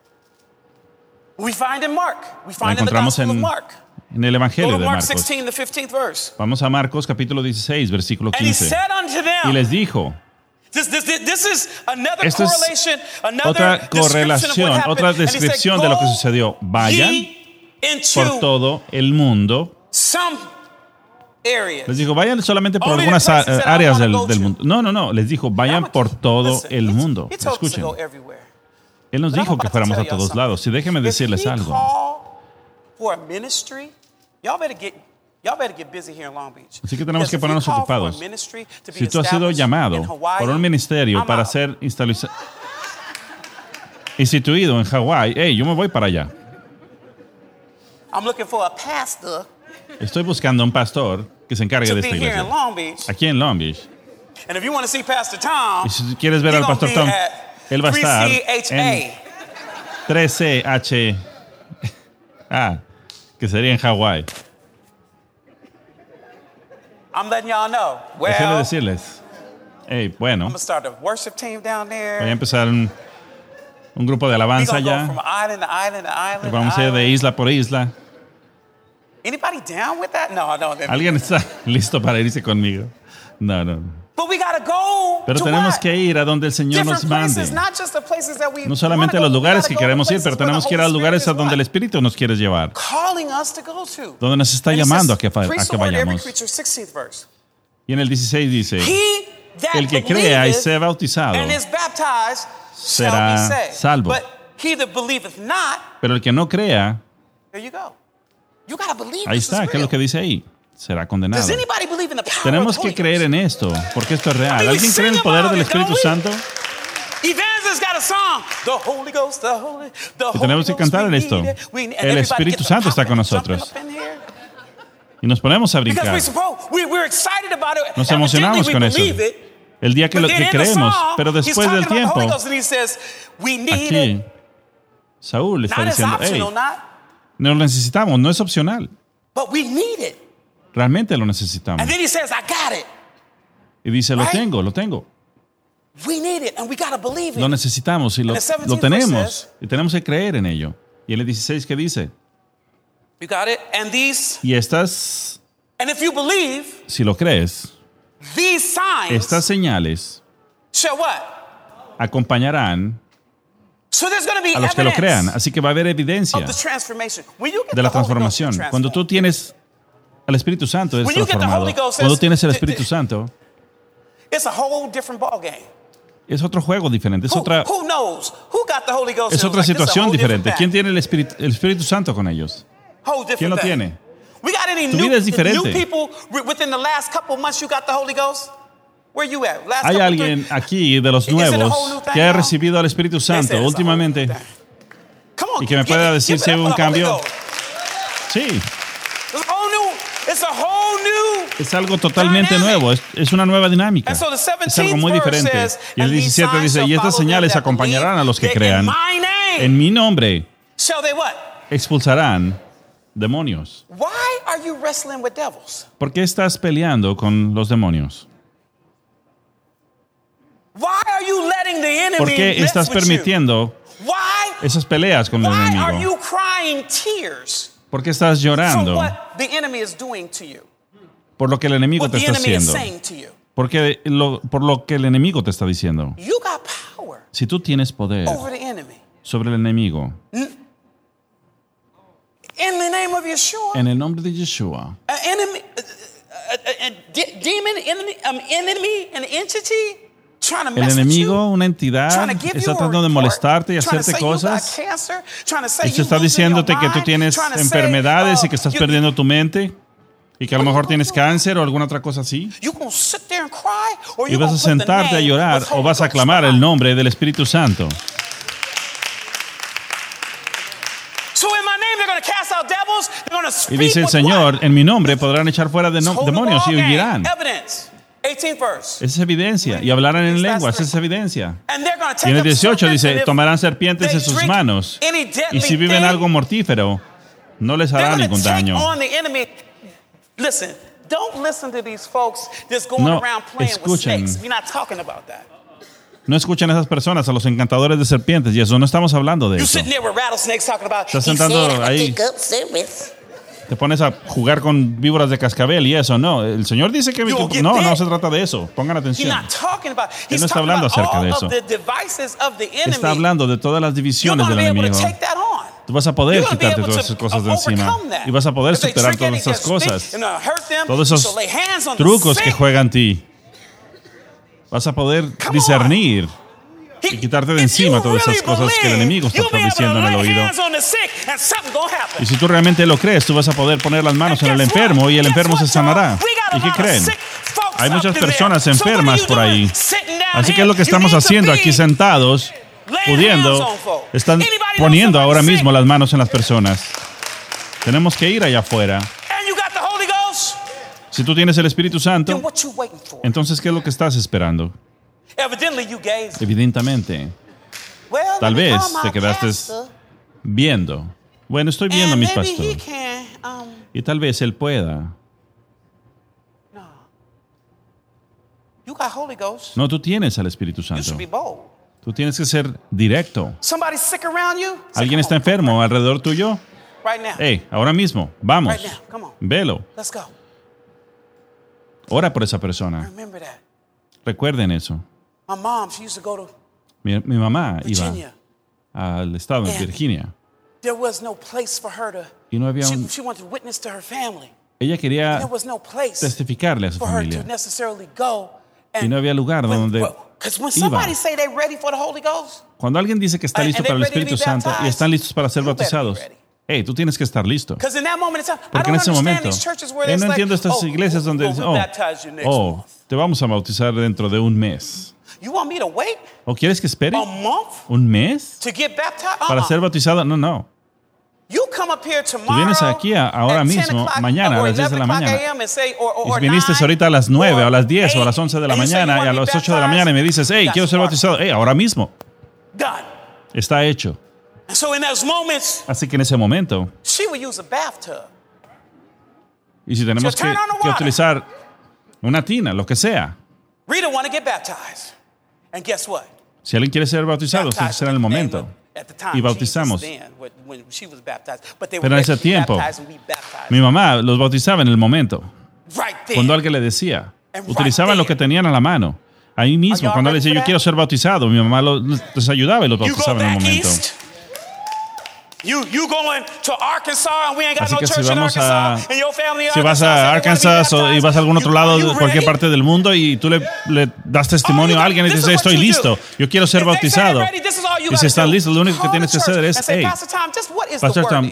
Speaker 2: We find in Mark. We
Speaker 1: La
Speaker 2: find in the
Speaker 1: encontramos
Speaker 2: Gospel of
Speaker 1: en,
Speaker 2: Mark.
Speaker 1: en el
Speaker 2: Go
Speaker 1: Evangelio
Speaker 2: to
Speaker 1: de
Speaker 2: Mark
Speaker 1: Marcos.
Speaker 2: sixteen, the fifteenth verse.
Speaker 1: Vamos a Marcos capítulo dieciséis, versículo
Speaker 2: And he
Speaker 1: quince.
Speaker 2: said unto
Speaker 1: Y
Speaker 2: them,
Speaker 1: les dijo,
Speaker 2: this, this, this, this is another
Speaker 1: Esto es
Speaker 2: correlation, another
Speaker 1: otra
Speaker 2: description of what
Speaker 1: correlación,
Speaker 2: happened.
Speaker 1: otra
Speaker 2: And he said,
Speaker 1: descripción de lo que
Speaker 2: "Go
Speaker 1: sucedió. Vayan
Speaker 2: ye into
Speaker 1: por todo el mundo.
Speaker 2: some areas.
Speaker 1: Les dijo, vayan solamente por
Speaker 2: Only
Speaker 1: algunas
Speaker 2: the places
Speaker 1: a-
Speaker 2: that I
Speaker 1: áreas
Speaker 2: wanna
Speaker 1: del,
Speaker 2: go
Speaker 1: del
Speaker 2: to.
Speaker 1: mundo. No, no, no. Les dijo, vayan
Speaker 2: Now,
Speaker 1: por todo
Speaker 2: listen,
Speaker 1: el
Speaker 2: he-
Speaker 1: mundo.
Speaker 2: he told us to
Speaker 1: Escuchen.
Speaker 2: go everywhere.
Speaker 1: Él nos
Speaker 2: But I'm
Speaker 1: dijo
Speaker 2: about
Speaker 1: que
Speaker 2: to
Speaker 1: fuéramos
Speaker 2: tell
Speaker 1: a
Speaker 2: y'all
Speaker 1: todos
Speaker 2: something.
Speaker 1: lados. Y déjenme
Speaker 2: If
Speaker 1: decirles
Speaker 2: he
Speaker 1: algo.
Speaker 2: called for a ministry, y'all better get y'all better get busy here in Long Beach.
Speaker 1: Así que tenemos
Speaker 2: Because
Speaker 1: que
Speaker 2: if he
Speaker 1: ponernos
Speaker 2: called for a
Speaker 1: ocupados.
Speaker 2: ministry to be
Speaker 1: Si tú has sido
Speaker 2: established
Speaker 1: llamado
Speaker 2: in Hawaii,
Speaker 1: por un ministerio
Speaker 2: I'm
Speaker 1: para
Speaker 2: out.
Speaker 1: ser instaliza- instituido en Hawái, hey, yo me voy para allá.
Speaker 2: I'm looking for a pastor
Speaker 1: Estoy buscando un pastor que se encargue
Speaker 2: to
Speaker 1: de
Speaker 2: be
Speaker 1: esta
Speaker 2: here in
Speaker 1: iglesia.
Speaker 2: Long Beach.
Speaker 1: Aquí en Long Beach.
Speaker 2: And if you want to see Pastor Tom,
Speaker 1: Y si tú quieres ver
Speaker 2: he's
Speaker 1: al
Speaker 2: gonna
Speaker 1: pastor
Speaker 2: be
Speaker 1: Tom,
Speaker 2: at
Speaker 1: él va a estar
Speaker 2: three C H A.
Speaker 1: en tres C H A, que sería en Hawái.
Speaker 2: I'm letting y'all know. Well,
Speaker 1: Déjenme
Speaker 2: I'm
Speaker 1: decirles. Hey, bueno,
Speaker 2: gonna start a worship team down
Speaker 1: voy a
Speaker 2: there.
Speaker 1: empezar un, un grupo de
Speaker 2: We're
Speaker 1: alabanza
Speaker 2: gonna go
Speaker 1: allá.
Speaker 2: from island to island to island. to
Speaker 1: Vamos a ir de
Speaker 2: island.
Speaker 1: isla por isla.
Speaker 2: Anybody down with that? No, no.
Speaker 1: ¿Alguien está listo para irse conmigo? No, no.
Speaker 2: But we gotta go
Speaker 1: Pero
Speaker 2: to
Speaker 1: tenemos
Speaker 2: what?
Speaker 1: que ir a donde el Señor nos
Speaker 2: Different
Speaker 1: mande.
Speaker 2: places, not just the places that we
Speaker 1: No solamente a
Speaker 2: wanna
Speaker 1: los
Speaker 2: go. We
Speaker 1: lugares
Speaker 2: gotta
Speaker 1: que
Speaker 2: go to
Speaker 1: queremos ir,
Speaker 2: places
Speaker 1: pero
Speaker 2: where
Speaker 1: tenemos
Speaker 2: the
Speaker 1: que ir a
Speaker 2: Holy
Speaker 1: lugares
Speaker 2: Spirit
Speaker 1: a donde el
Speaker 2: is
Speaker 1: Espíritu nos quiere llevar.
Speaker 2: calling us to go to.
Speaker 1: Donde nos está
Speaker 2: And he
Speaker 1: llamando
Speaker 2: says,
Speaker 1: a que, fa-
Speaker 2: "Preach
Speaker 1: a
Speaker 2: the
Speaker 1: que
Speaker 2: word to every
Speaker 1: vayamos.
Speaker 2: creature," sixteenth verse.
Speaker 1: Y en el dieciséis dice,
Speaker 2: He that
Speaker 1: el que crea y
Speaker 2: believeth
Speaker 1: sea bautizado
Speaker 2: and is baptized shall
Speaker 1: será
Speaker 2: be saved.
Speaker 1: salvo.
Speaker 2: But he that believeth not,
Speaker 1: Pero el que no crea,
Speaker 2: there you go. You gotta believe
Speaker 1: ahí
Speaker 2: this
Speaker 1: está,
Speaker 2: is
Speaker 1: ¿qué es
Speaker 2: real.
Speaker 1: lo que dice ahí? Será condenado.
Speaker 2: Does anybody believe in the power
Speaker 1: Tenemos
Speaker 2: of the
Speaker 1: que
Speaker 2: Holy
Speaker 1: creer
Speaker 2: Ghost?
Speaker 1: en esto, porque esto es real.
Speaker 2: I mean, we
Speaker 1: ¿Alguien cree en el
Speaker 2: sing
Speaker 1: poder
Speaker 2: about
Speaker 1: del
Speaker 2: it,
Speaker 1: Espíritu
Speaker 2: don't we?
Speaker 1: Santo?
Speaker 2: Evangelist got a song. The Holy Ghost, the Holy, the
Speaker 1: Y
Speaker 2: Holy
Speaker 1: tenemos que
Speaker 2: Ghost,
Speaker 1: cantar
Speaker 2: we
Speaker 1: en esto.
Speaker 2: need it. We- and
Speaker 1: El
Speaker 2: everybody
Speaker 1: Espíritu
Speaker 2: gets
Speaker 1: Santo está con
Speaker 2: jumping
Speaker 1: nosotros.
Speaker 2: up in here.
Speaker 1: Y nos ponemos a
Speaker 2: Because
Speaker 1: brincar.
Speaker 2: we suppose, we, we're excited about it.
Speaker 1: Nos
Speaker 2: Evidently,
Speaker 1: emocionamos
Speaker 2: we
Speaker 1: con eso.
Speaker 2: believe it.
Speaker 1: El día que
Speaker 2: But
Speaker 1: lo
Speaker 2: then
Speaker 1: que
Speaker 2: in the
Speaker 1: creemos,
Speaker 2: song,
Speaker 1: pero
Speaker 2: he's
Speaker 1: después
Speaker 2: talking
Speaker 1: del
Speaker 2: about the
Speaker 1: tiempo,
Speaker 2: Holy Ghost, and he says, we need
Speaker 1: aquí,
Speaker 2: it.
Speaker 1: Saúl está
Speaker 2: Not as
Speaker 1: diciendo, hey,
Speaker 2: optional, not,
Speaker 1: no lo necesitamos, no es opcional.
Speaker 2: but we need it.
Speaker 1: Realmente lo necesitamos.
Speaker 2: And then he says, I got it.
Speaker 1: Y dice, lo
Speaker 2: Right?
Speaker 1: tengo, lo tengo.
Speaker 2: We need it, and we gotta believe
Speaker 1: Lo
Speaker 2: it.
Speaker 1: necesitamos y lo,
Speaker 2: And the seventeenth
Speaker 1: lo tenemos.
Speaker 2: verse says-
Speaker 1: Y tenemos que creer en ello. Y en el dieciséis, ¿qué dice?
Speaker 2: You got it? And these,
Speaker 1: Y estas,
Speaker 2: and if you believe,
Speaker 1: si lo crees,
Speaker 2: these signs
Speaker 1: estas señales
Speaker 2: shall what?
Speaker 1: acompañarán
Speaker 2: So there's going to be
Speaker 1: a los que lo crean.
Speaker 2: evidence
Speaker 1: Así que va a haber evidencia
Speaker 2: of the transformation. When you get
Speaker 1: de la
Speaker 2: the Holy Ghost,
Speaker 1: transformación.
Speaker 2: you're
Speaker 1: Cuando tú
Speaker 2: transformed.
Speaker 1: tienes al Espíritu Santo, eres
Speaker 2: When you get the
Speaker 1: transformado.
Speaker 2: Holy Ghost,
Speaker 1: Cuando
Speaker 2: it's-
Speaker 1: tienes el
Speaker 2: it-
Speaker 1: Espíritu
Speaker 2: it-
Speaker 1: Santo,
Speaker 2: It's a whole different ball game.
Speaker 1: es otro juego diferente. Es
Speaker 2: Who,
Speaker 1: otra,
Speaker 2: who knows? Who got the Holy Ghost?
Speaker 1: es
Speaker 2: and
Speaker 1: otra
Speaker 2: was like, this is a
Speaker 1: situación
Speaker 2: whole different
Speaker 1: diferente. ¿Quién
Speaker 2: thing.
Speaker 1: tiene el Espíritu, el Espíritu Santo con ellos?
Speaker 2: Whole different
Speaker 1: ¿Quién lo
Speaker 2: thing.
Speaker 1: tiene?
Speaker 2: We got any
Speaker 1: Tu
Speaker 2: new,
Speaker 1: vida es diferente.
Speaker 2: new people wi- within the last couple of months you got the Holy Ghost? Where you at? Last
Speaker 1: ¿Hay
Speaker 2: couple,
Speaker 1: alguien
Speaker 2: three?
Speaker 1: aquí de los
Speaker 2: Is it a
Speaker 1: nuevos
Speaker 2: whole new thing
Speaker 1: que ha
Speaker 2: now?
Speaker 1: recibido al Espíritu
Speaker 2: They said
Speaker 1: Santo
Speaker 2: it's a
Speaker 1: últimamente?
Speaker 2: whole new thing. Come on,
Speaker 1: Y que me
Speaker 2: give
Speaker 1: pueda
Speaker 2: it-
Speaker 1: decir
Speaker 2: give
Speaker 1: si
Speaker 2: it
Speaker 1: hay
Speaker 2: up
Speaker 1: un
Speaker 2: for the Holy
Speaker 1: cambio.
Speaker 2: Ghost.
Speaker 1: Sí,
Speaker 2: It's a whole new, it's a whole new.
Speaker 1: es algo totalmente
Speaker 2: Dynamic.
Speaker 1: nuevo, es, es una nueva dinámica.
Speaker 2: And so the
Speaker 1: Es algo
Speaker 2: seventeenth
Speaker 1: muy
Speaker 2: verse
Speaker 1: diferente.
Speaker 2: says,
Speaker 1: Y el
Speaker 2: "And these
Speaker 1: diecisiete
Speaker 2: signs
Speaker 1: dice,
Speaker 2: shall
Speaker 1: y estas
Speaker 2: follow them
Speaker 1: señales
Speaker 2: that
Speaker 1: acompañarán a los que
Speaker 2: believe, that
Speaker 1: crean.
Speaker 2: in my name
Speaker 1: En mi nombre
Speaker 2: shall they what?
Speaker 1: expulsarán demonios.
Speaker 2: Why are you wrestling with devils?
Speaker 1: ¿Por qué estás peleando con los demonios?
Speaker 2: Why are you letting the enemy
Speaker 1: ¿Por qué
Speaker 2: mess
Speaker 1: estás
Speaker 2: with you?
Speaker 1: permitiendo
Speaker 2: Why?
Speaker 1: esas peleas con el
Speaker 2: Why are
Speaker 1: enemigo?
Speaker 2: you crying tears
Speaker 1: ¿Por qué estás
Speaker 2: for
Speaker 1: llorando
Speaker 2: what the enemy is doing to you?
Speaker 1: por lo que el enemigo
Speaker 2: What
Speaker 1: te
Speaker 2: the
Speaker 1: está
Speaker 2: enemy is
Speaker 1: haciendo?
Speaker 2: saying to you?
Speaker 1: Porque lo, por lo que el enemigo te está diciendo.
Speaker 2: You got power
Speaker 1: Si tú tienes poder
Speaker 2: over the enemy.
Speaker 1: sobre el enemigo,
Speaker 2: In the name of Yeshua,
Speaker 1: en el nombre de Yeshua,
Speaker 2: an enemy, a, a, a de- demon, enemy, um, enemy, an entity trying to
Speaker 1: el
Speaker 2: mess with you.
Speaker 1: enemigo, una entidad,
Speaker 2: Trying to give
Speaker 1: está
Speaker 2: you a
Speaker 1: tratando de
Speaker 2: report,
Speaker 1: molestarte y
Speaker 2: trying to
Speaker 1: hacerte
Speaker 2: say you got
Speaker 1: cosas.
Speaker 2: cancer, trying to say
Speaker 1: Y se
Speaker 2: you
Speaker 1: está
Speaker 2: losing
Speaker 1: diciéndote
Speaker 2: your
Speaker 1: que tú
Speaker 2: mind,
Speaker 1: tienes
Speaker 2: trying to say,
Speaker 1: enfermedades
Speaker 2: oh,
Speaker 1: y que estás
Speaker 2: you-
Speaker 1: perdiendo tu mente y que a lo mejor tienes cáncer o alguna otra cosa así.
Speaker 2: You gonna sit there and cry, or
Speaker 1: Y
Speaker 2: you
Speaker 1: vas
Speaker 2: gonna
Speaker 1: a
Speaker 2: put the
Speaker 1: sentarte a
Speaker 2: name
Speaker 1: llorar
Speaker 2: with
Speaker 1: o
Speaker 2: Holy
Speaker 1: vas a
Speaker 2: Ghost
Speaker 1: clamar el
Speaker 2: behind it?
Speaker 1: nombre del Espíritu Santo.
Speaker 2: So in my name they're gonna cast out devils, they're gonna
Speaker 1: Y
Speaker 2: speak
Speaker 1: dice el
Speaker 2: with
Speaker 1: Señor,
Speaker 2: what?
Speaker 1: en mi nombre podrán echar fuera de no-
Speaker 2: Whole
Speaker 1: demonios y
Speaker 2: ball game.
Speaker 1: huirán.
Speaker 2: Evidence. eighteenth verse.
Speaker 1: Esa es evidencia. Y hablarán en lenguas, esa es evidencia.
Speaker 2: And they're gonna
Speaker 1: Y
Speaker 2: take
Speaker 1: en el
Speaker 2: up
Speaker 1: dieciocho
Speaker 2: serpents,
Speaker 1: dice,
Speaker 2: and if
Speaker 1: tomarán serpientes
Speaker 2: they
Speaker 1: en sus
Speaker 2: drink
Speaker 1: manos.
Speaker 2: any deadly
Speaker 1: Y si viven
Speaker 2: thing,
Speaker 1: algo mortífero, no les
Speaker 2: they're
Speaker 1: hará
Speaker 2: gonna
Speaker 1: ningún
Speaker 2: take
Speaker 1: daño.
Speaker 2: on the enemy. Listen, don't listen to these folks just going
Speaker 1: No,
Speaker 2: around playing with
Speaker 1: escuchen.
Speaker 2: snakes. We're not talking about that.
Speaker 1: No escuchan a esas personas, a los encantadores de serpientes, y eso no estamos hablando de
Speaker 2: You
Speaker 1: eso.
Speaker 2: sitting there with rattlesnakes talking about.
Speaker 1: Estás
Speaker 2: "He
Speaker 1: sentando
Speaker 2: said I
Speaker 1: ahí.
Speaker 2: pick up serpents."
Speaker 1: Te pones a jugar con víboras de cascabel y eso, no. El Señor dice que...
Speaker 2: You will get
Speaker 1: No, no
Speaker 2: bit.
Speaker 1: se trata de eso. Pongan
Speaker 2: He's
Speaker 1: atención.
Speaker 2: not talking about. He's
Speaker 1: no está
Speaker 2: talking
Speaker 1: hablando
Speaker 2: about
Speaker 1: acerca
Speaker 2: all
Speaker 1: de eso.
Speaker 2: of the devices of the enemy.
Speaker 1: Está hablando de todas las
Speaker 2: You're
Speaker 1: divisiones
Speaker 2: gonna
Speaker 1: del
Speaker 2: be able
Speaker 1: enemigo.
Speaker 2: to take that on.
Speaker 1: Tú vas a poder
Speaker 2: You're gonna be
Speaker 1: quitarte
Speaker 2: able
Speaker 1: todas
Speaker 2: to
Speaker 1: esas cosas de encima.
Speaker 2: overcome that.
Speaker 1: Y vas a poder
Speaker 2: If they
Speaker 1: superar
Speaker 2: trick any
Speaker 1: todas esas
Speaker 2: of their
Speaker 1: cosas.
Speaker 2: speech and, uh, hurt them,
Speaker 1: Todos
Speaker 2: you
Speaker 1: esos
Speaker 2: shall lay hands on the
Speaker 1: trucos que
Speaker 2: sick.
Speaker 1: juegan ti. Vas a poder
Speaker 2: on.
Speaker 1: discernir
Speaker 2: He-
Speaker 1: y quitarte de
Speaker 2: if
Speaker 1: encima
Speaker 2: you
Speaker 1: todas esas
Speaker 2: really
Speaker 1: cosas que el
Speaker 2: believe,
Speaker 1: enemigo está
Speaker 2: you'll be able to
Speaker 1: diciendo en el
Speaker 2: lay
Speaker 1: oído.
Speaker 2: hands on the sick and something gonna happen.
Speaker 1: Y si tú realmente lo crees, tú vas a poder poner las manos en el
Speaker 2: And guess
Speaker 1: enfermo
Speaker 2: what?
Speaker 1: y el
Speaker 2: Guess
Speaker 1: enfermo
Speaker 2: what,
Speaker 1: se sanará.
Speaker 2: y'all? We got a
Speaker 1: ¿Y qué
Speaker 2: lot of
Speaker 1: creen?
Speaker 2: sick folks
Speaker 1: Hay
Speaker 2: up
Speaker 1: muchas
Speaker 2: in there.
Speaker 1: personas
Speaker 2: So what are
Speaker 1: enfermas
Speaker 2: you
Speaker 1: por
Speaker 2: doing?
Speaker 1: ahí.
Speaker 2: Sitting down
Speaker 1: Así que
Speaker 2: here,
Speaker 1: es lo que
Speaker 2: you
Speaker 1: estamos
Speaker 2: need to
Speaker 1: haciendo
Speaker 2: be
Speaker 1: aquí sentados,
Speaker 2: laying
Speaker 1: pudiendo,
Speaker 2: hands on folks.
Speaker 1: están
Speaker 2: Anybody know
Speaker 1: poniendo
Speaker 2: somebody
Speaker 1: ahora
Speaker 2: sick?
Speaker 1: mismo las manos en las personas. Tenemos que ir allá afuera.
Speaker 2: And you got the Holy Ghost?
Speaker 1: Si tú tienes el Espíritu
Speaker 2: Then
Speaker 1: Santo,
Speaker 2: what you waiting for?
Speaker 1: entonces ¿qué es lo que estás esperando?
Speaker 2: Evidently you gazed.
Speaker 1: Evidentemente,
Speaker 2: Well,
Speaker 1: tal
Speaker 2: let me
Speaker 1: vez
Speaker 2: call my
Speaker 1: te quedaste
Speaker 2: pastor,
Speaker 1: viendo. Bueno, estoy viendo a
Speaker 2: and
Speaker 1: mi
Speaker 2: maybe
Speaker 1: pastor.
Speaker 2: he can, um,
Speaker 1: Y tal vez él pueda.
Speaker 2: no. You got Holy Ghost.
Speaker 1: No, tú tienes al Espíritu
Speaker 2: You
Speaker 1: Santo.
Speaker 2: should be bold.
Speaker 1: Tú tienes que ser directo.
Speaker 2: Somebody sick around you? Say,
Speaker 1: ¿Alguien
Speaker 2: "Come
Speaker 1: está
Speaker 2: on,
Speaker 1: enfermo alrededor tuyo?
Speaker 2: right now.
Speaker 1: Hey, ahora mismo, vamos.
Speaker 2: Right now, come on.
Speaker 1: Velo.
Speaker 2: Let's go.
Speaker 1: Ora por esa persona.
Speaker 2: Remember that.
Speaker 1: Recuerden eso.
Speaker 2: My mom, she used to go to
Speaker 1: Mi, mi mamá
Speaker 2: Virginia.
Speaker 1: iba al estado de
Speaker 2: And
Speaker 1: Virginia.
Speaker 2: There was no place for her to.
Speaker 1: Y no había
Speaker 2: She,
Speaker 1: un,
Speaker 2: she wanted to witness to her family.
Speaker 1: ella
Speaker 2: And
Speaker 1: quería
Speaker 2: there was no place
Speaker 1: testificarle a su
Speaker 2: for her
Speaker 1: familia.
Speaker 2: to necessarily go.
Speaker 1: Y no había lugar donde
Speaker 2: Because when
Speaker 1: iba.
Speaker 2: somebody say they're ready for the Holy Ghost,
Speaker 1: Cuando alguien dice que está
Speaker 2: And-
Speaker 1: listo
Speaker 2: and
Speaker 1: para el
Speaker 2: they're ready to
Speaker 1: Espíritu
Speaker 2: be
Speaker 1: Santo y
Speaker 2: baptized,
Speaker 1: están listos para ser
Speaker 2: you better be
Speaker 1: bautizados,
Speaker 2: ready.
Speaker 1: hey, tú tienes que estar listo.
Speaker 2: because in that moment in time, I
Speaker 1: Porque en
Speaker 2: don't
Speaker 1: ese
Speaker 2: understand
Speaker 1: momento,
Speaker 2: these churches where
Speaker 1: yo
Speaker 2: it's
Speaker 1: no
Speaker 2: like,
Speaker 1: entiendo estas
Speaker 2: oh,
Speaker 1: iglesias donde
Speaker 2: we'll,
Speaker 1: dicen,
Speaker 2: we'll
Speaker 1: oh,
Speaker 2: baptize you next
Speaker 1: oh,
Speaker 2: month.
Speaker 1: te vamos a bautizar dentro de un mes.
Speaker 2: You want me to wait
Speaker 1: ¿O quieres que espere
Speaker 2: a month
Speaker 1: un mes
Speaker 2: to get baptized?
Speaker 1: para
Speaker 2: Uh-uh.
Speaker 1: ser bautizado? No, no.
Speaker 2: You come up here
Speaker 1: Tú
Speaker 2: tomorrow
Speaker 1: vienes aquí a- ahora
Speaker 2: at ten
Speaker 1: mismo,
Speaker 2: o'clock
Speaker 1: mañana a
Speaker 2: or
Speaker 1: las diez de la
Speaker 2: eleven o'clock
Speaker 1: mañana.
Speaker 2: a m and say, or, or,
Speaker 1: Y
Speaker 2: or
Speaker 1: si viniste
Speaker 2: nine,
Speaker 1: ahorita a las nueve o a las
Speaker 2: or
Speaker 1: diez o a
Speaker 2: eight,
Speaker 1: las once de la
Speaker 2: and you say you
Speaker 1: mañana y
Speaker 2: want
Speaker 1: a
Speaker 2: to be
Speaker 1: las ocho de la mañana y me dices, hey,
Speaker 2: baptized,
Speaker 1: quiero ser
Speaker 2: guess what?
Speaker 1: bautizado. Hey, ahora mismo.
Speaker 2: Done.
Speaker 1: Está hecho.
Speaker 2: And so in those moments,
Speaker 1: Así que en ese momento,
Speaker 2: she would use a bathtub.
Speaker 1: y si tenemos
Speaker 2: So
Speaker 1: que,
Speaker 2: turn on the
Speaker 1: que
Speaker 2: water.
Speaker 1: utilizar una tina, lo que sea,
Speaker 2: Rita want to get baptized. And guess what?
Speaker 1: si alguien quiere ser bautizado, tiene que ser en el momento.
Speaker 2: At the time,
Speaker 1: Y bautizamos.
Speaker 2: Jesus then, when- when she was baptized. But they
Speaker 1: Pero
Speaker 2: were
Speaker 1: en ese
Speaker 2: ready to be
Speaker 1: tiempo,
Speaker 2: baptized and be baptized.
Speaker 1: Mi mamá los bautizaba en el momento.
Speaker 2: Right there.
Speaker 1: Cuando alguien le decía,
Speaker 2: And right
Speaker 1: utilizaban lo que
Speaker 2: there.
Speaker 1: tenían a la mano. Ahí mismo,
Speaker 2: y'all
Speaker 1: cuando le
Speaker 2: ready
Speaker 1: decía,
Speaker 2: for
Speaker 1: yo
Speaker 2: that?
Speaker 1: quiero ser bautizado, mi mamá los, les ayudaba y los
Speaker 2: You go
Speaker 1: bautizaba en el
Speaker 2: back
Speaker 1: momento.
Speaker 2: east. You, you going to Arkansas and we ain't got
Speaker 1: Así
Speaker 2: no
Speaker 1: que si
Speaker 2: church in
Speaker 1: vamos a-
Speaker 2: Arkansas and your family in
Speaker 1: Si vas
Speaker 2: Arkansas
Speaker 1: a
Speaker 2: say they wanna be
Speaker 1: Arkansas o, y vas a algún otro
Speaker 2: baptized,
Speaker 1: lado,
Speaker 2: you-
Speaker 1: de
Speaker 2: you
Speaker 1: cualquier
Speaker 2: ready?
Speaker 1: parte del mundo, y tú le, le das testimonio
Speaker 2: All you
Speaker 1: a alguien y
Speaker 2: got-
Speaker 1: dices,
Speaker 2: this is
Speaker 1: estoy
Speaker 2: what you
Speaker 1: listo,
Speaker 2: do.
Speaker 1: yo quiero ser
Speaker 2: If they say they're
Speaker 1: bautizado.
Speaker 2: ready, this is all you
Speaker 1: Y si
Speaker 2: gotta
Speaker 1: están
Speaker 2: do.
Speaker 1: listos, lo único que
Speaker 2: Call
Speaker 1: tienes
Speaker 2: the
Speaker 1: que
Speaker 2: church
Speaker 1: hacer
Speaker 2: and
Speaker 1: es,
Speaker 2: say,
Speaker 1: hey,
Speaker 2: Pastor Tom, just what is
Speaker 1: Pastor
Speaker 2: the
Speaker 1: Tom,
Speaker 2: wording?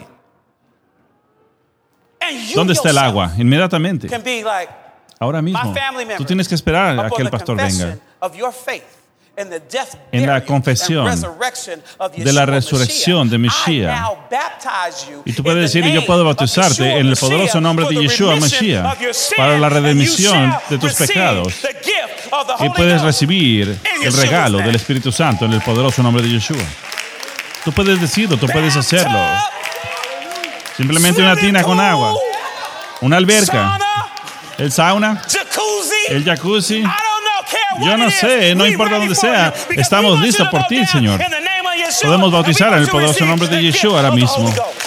Speaker 2: And you
Speaker 1: ¿dónde está el
Speaker 2: yourself
Speaker 1: agua? Inmediatamente.
Speaker 2: can be like,
Speaker 1: Ahora mismo.
Speaker 2: my family member,
Speaker 1: Tú tienes que esperar a
Speaker 2: upon
Speaker 1: que el
Speaker 2: the
Speaker 1: pastor
Speaker 2: confession
Speaker 1: venga.
Speaker 2: of your faith in the death,
Speaker 1: En la
Speaker 2: burial,
Speaker 1: confesión
Speaker 2: and resurrection of
Speaker 1: de la
Speaker 2: Yeshua
Speaker 1: resurrección de
Speaker 2: Mashiach. I
Speaker 1: Mashiach.
Speaker 2: now baptize you
Speaker 1: Y tú
Speaker 2: in
Speaker 1: puedes
Speaker 2: the
Speaker 1: decir, y yo
Speaker 2: name
Speaker 1: puedo
Speaker 2: of
Speaker 1: bautizarte
Speaker 2: Yeshua
Speaker 1: en el poderoso
Speaker 2: Mashiach
Speaker 1: nombre de
Speaker 2: for the
Speaker 1: Yeshua
Speaker 2: remission
Speaker 1: Mashiach
Speaker 2: of your sin,
Speaker 1: para la
Speaker 2: and you
Speaker 1: redención
Speaker 2: shall
Speaker 1: de tus
Speaker 2: receive
Speaker 1: pecados.
Speaker 2: the gift of the
Speaker 1: Y
Speaker 2: Holy
Speaker 1: puedes
Speaker 2: Ghost.
Speaker 1: recibir
Speaker 2: In
Speaker 1: el
Speaker 2: Yeshua's
Speaker 1: regalo
Speaker 2: name.
Speaker 1: del Espíritu Santo en el poderoso nombre de Yeshua. Tú puedes decirlo, tú puedes hacerlo. Simplemente una tina con agua, una alberca,
Speaker 2: Sauna,
Speaker 1: el sauna,
Speaker 2: jacuzzi,
Speaker 1: el jacuzzi.
Speaker 2: I don't know, care
Speaker 1: Yo
Speaker 2: what
Speaker 1: no
Speaker 2: it is.
Speaker 1: sé, no
Speaker 2: We
Speaker 1: importa
Speaker 2: ready
Speaker 1: dónde
Speaker 2: for
Speaker 1: sea,
Speaker 2: you, because
Speaker 1: estamos
Speaker 2: we want
Speaker 1: listos
Speaker 2: you to
Speaker 1: por
Speaker 2: go
Speaker 1: ti,
Speaker 2: down
Speaker 1: Señor.
Speaker 2: in the name of Yeshua,
Speaker 1: Podemos
Speaker 2: and we
Speaker 1: bautizar en
Speaker 2: want
Speaker 1: el
Speaker 2: you to
Speaker 1: poderoso
Speaker 2: receive
Speaker 1: nombre de
Speaker 2: the gift
Speaker 1: Yeshua ahora
Speaker 2: of the
Speaker 1: mismo.
Speaker 2: Holy Ghost.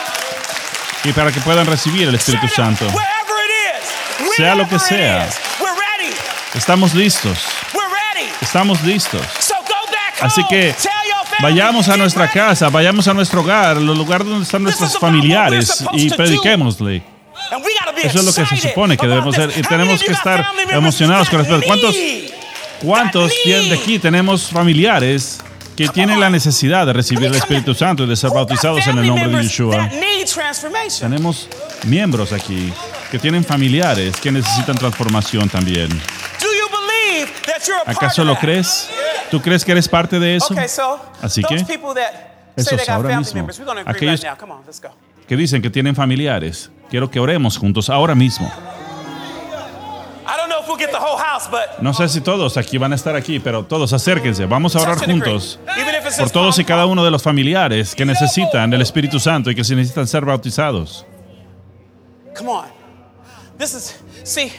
Speaker 1: Y para que puedan recibir el Espíritu
Speaker 2: Stand up,
Speaker 1: Santo.
Speaker 2: wherever it is,
Speaker 1: Sea lo que
Speaker 2: wherever it
Speaker 1: sea.
Speaker 2: is, we're ready.
Speaker 1: Estamos listos,
Speaker 2: We're ready.
Speaker 1: estamos listos.
Speaker 2: So go back
Speaker 1: Así
Speaker 2: home.
Speaker 1: que
Speaker 2: Tell your family,
Speaker 1: vayamos a
Speaker 2: get
Speaker 1: nuestra
Speaker 2: ready.
Speaker 1: casa, vayamos a nuestro hogar, los lugares donde están nuestros familiares y prediquémosle.
Speaker 2: And we gotta be
Speaker 1: Eso es lo que se
Speaker 2: excited
Speaker 1: supone que
Speaker 2: about
Speaker 1: debemos
Speaker 2: this.
Speaker 1: hacer y
Speaker 2: How
Speaker 1: tenemos
Speaker 2: many of
Speaker 1: que
Speaker 2: you got
Speaker 1: estar
Speaker 2: family members
Speaker 1: emocionados con
Speaker 2: that
Speaker 1: respecto. ¿Cuántos,
Speaker 2: need-
Speaker 1: cuántos
Speaker 2: that
Speaker 1: de
Speaker 2: need-
Speaker 1: aquí tenemos familiares que tienen la necesidad de recibir el Espíritu Santo y de ser
Speaker 2: Who got
Speaker 1: bautizados en el
Speaker 2: family
Speaker 1: nombre de
Speaker 2: members
Speaker 1: Yeshua?
Speaker 2: that need transformation?
Speaker 1: Tenemos miembros aquí que tienen familiares que necesitan transformación también.
Speaker 2: Do you believe that you're a part
Speaker 1: ¿Acaso
Speaker 2: of
Speaker 1: lo
Speaker 2: that?
Speaker 1: crees? ¿Tú crees que eres parte de eso?
Speaker 2: Okay, so
Speaker 1: Así
Speaker 2: those
Speaker 1: que
Speaker 2: people that say
Speaker 1: esos
Speaker 2: they got
Speaker 1: ahora
Speaker 2: family
Speaker 1: mismo,
Speaker 2: members, we're going to agree
Speaker 1: aquellos-
Speaker 2: right now. Come on, let's go.
Speaker 1: que dicen que tienen familiares, quiero que oremos juntos ahora mismo.
Speaker 2: I don't know if we'll get the whole house, but
Speaker 1: No sé si todos aquí van a estar aquí, pero todos acérquense. Vamos a orar
Speaker 2: touch and agree.
Speaker 1: juntos
Speaker 2: Even if it's
Speaker 1: por
Speaker 2: just
Speaker 1: todos y
Speaker 2: palm
Speaker 1: cada
Speaker 2: palm.
Speaker 1: uno de los familiares que necesitan del Espíritu Santo y que se necesitan ser bautizados.
Speaker 2: Come on. This is, see,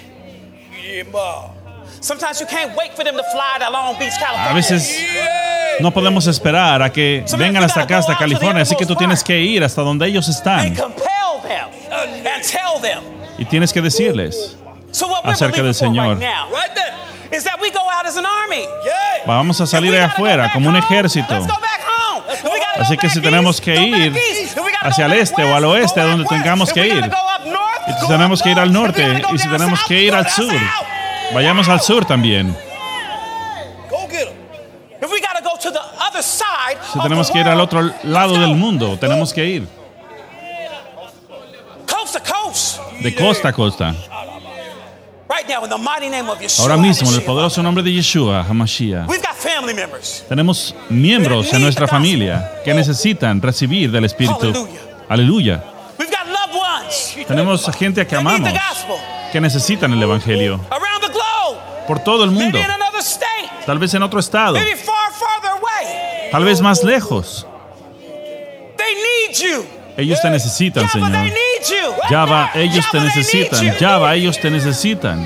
Speaker 2: sometimes you can't wait for them to fly to Long Beach, California.
Speaker 1: A veces no podemos esperar a que vengan hasta acá, hasta California, así que tú tienes que ir hasta donde ellos están
Speaker 2: And compel them and tell them.
Speaker 1: y tienes que decirles.
Speaker 2: So what we're
Speaker 1: Acerca del
Speaker 2: believing for
Speaker 1: Señor.
Speaker 2: right now is that we go out as an army.
Speaker 1: Vamos a salir allá afuera como un ejército.
Speaker 2: Let's go back home. If we gotta
Speaker 1: Así
Speaker 2: go
Speaker 1: que
Speaker 2: back
Speaker 1: si tenemos
Speaker 2: east,
Speaker 1: que
Speaker 2: go
Speaker 1: ir
Speaker 2: back east. If we gotta
Speaker 1: hacia
Speaker 2: go
Speaker 1: el
Speaker 2: back
Speaker 1: este o
Speaker 2: west,
Speaker 1: al oeste,
Speaker 2: go
Speaker 1: a donde
Speaker 2: back west.
Speaker 1: tengamos
Speaker 2: If
Speaker 1: que
Speaker 2: we
Speaker 1: ir.
Speaker 2: gotta go up north,
Speaker 1: Y si
Speaker 2: go
Speaker 1: tenemos
Speaker 2: up
Speaker 1: que ir al
Speaker 2: north. If we
Speaker 1: norte
Speaker 2: gotta go
Speaker 1: y si
Speaker 2: down
Speaker 1: tenemos
Speaker 2: south,
Speaker 1: que ir
Speaker 2: go
Speaker 1: al
Speaker 2: down
Speaker 1: sur,
Speaker 2: south.
Speaker 1: vayamos al sur también.
Speaker 2: If we gotta go to the other side
Speaker 1: Si
Speaker 2: of
Speaker 1: tenemos
Speaker 2: the
Speaker 1: que ir al
Speaker 2: world,
Speaker 1: otro lado
Speaker 2: let's
Speaker 1: del
Speaker 2: go.
Speaker 1: mundo, tenemos que ir
Speaker 2: Coast to coast.
Speaker 1: de costa a costa.
Speaker 2: Right now, in the mighty name of Yeshua.
Speaker 1: Ahora mismo, en el
Speaker 2: HaMashiach.
Speaker 1: poderoso nombre de Yeshua HaMashiach,
Speaker 2: We've got family members.
Speaker 1: tenemos miembros en nuestra familia que necesitan recibir del Espíritu.
Speaker 2: Aleluya.
Speaker 1: Aleluya.
Speaker 2: We've got loved ones.
Speaker 1: Tenemos gente que
Speaker 2: They need
Speaker 1: amamos,
Speaker 2: the gospel.
Speaker 1: que necesitan el Evangelio
Speaker 2: Around the globe.
Speaker 1: por todo el mundo,
Speaker 2: Maybe in another state.
Speaker 1: tal vez en otro estado,
Speaker 2: Maybe far, farther away.
Speaker 1: tal vez más lejos.
Speaker 2: They need you.
Speaker 1: Ellos te necesitan,
Speaker 2: Java, they
Speaker 1: Señor.
Speaker 2: need you.
Speaker 1: Java, ellos te
Speaker 2: Java, they
Speaker 1: necesitan.
Speaker 2: need you.
Speaker 1: Java, ellos te necesitan.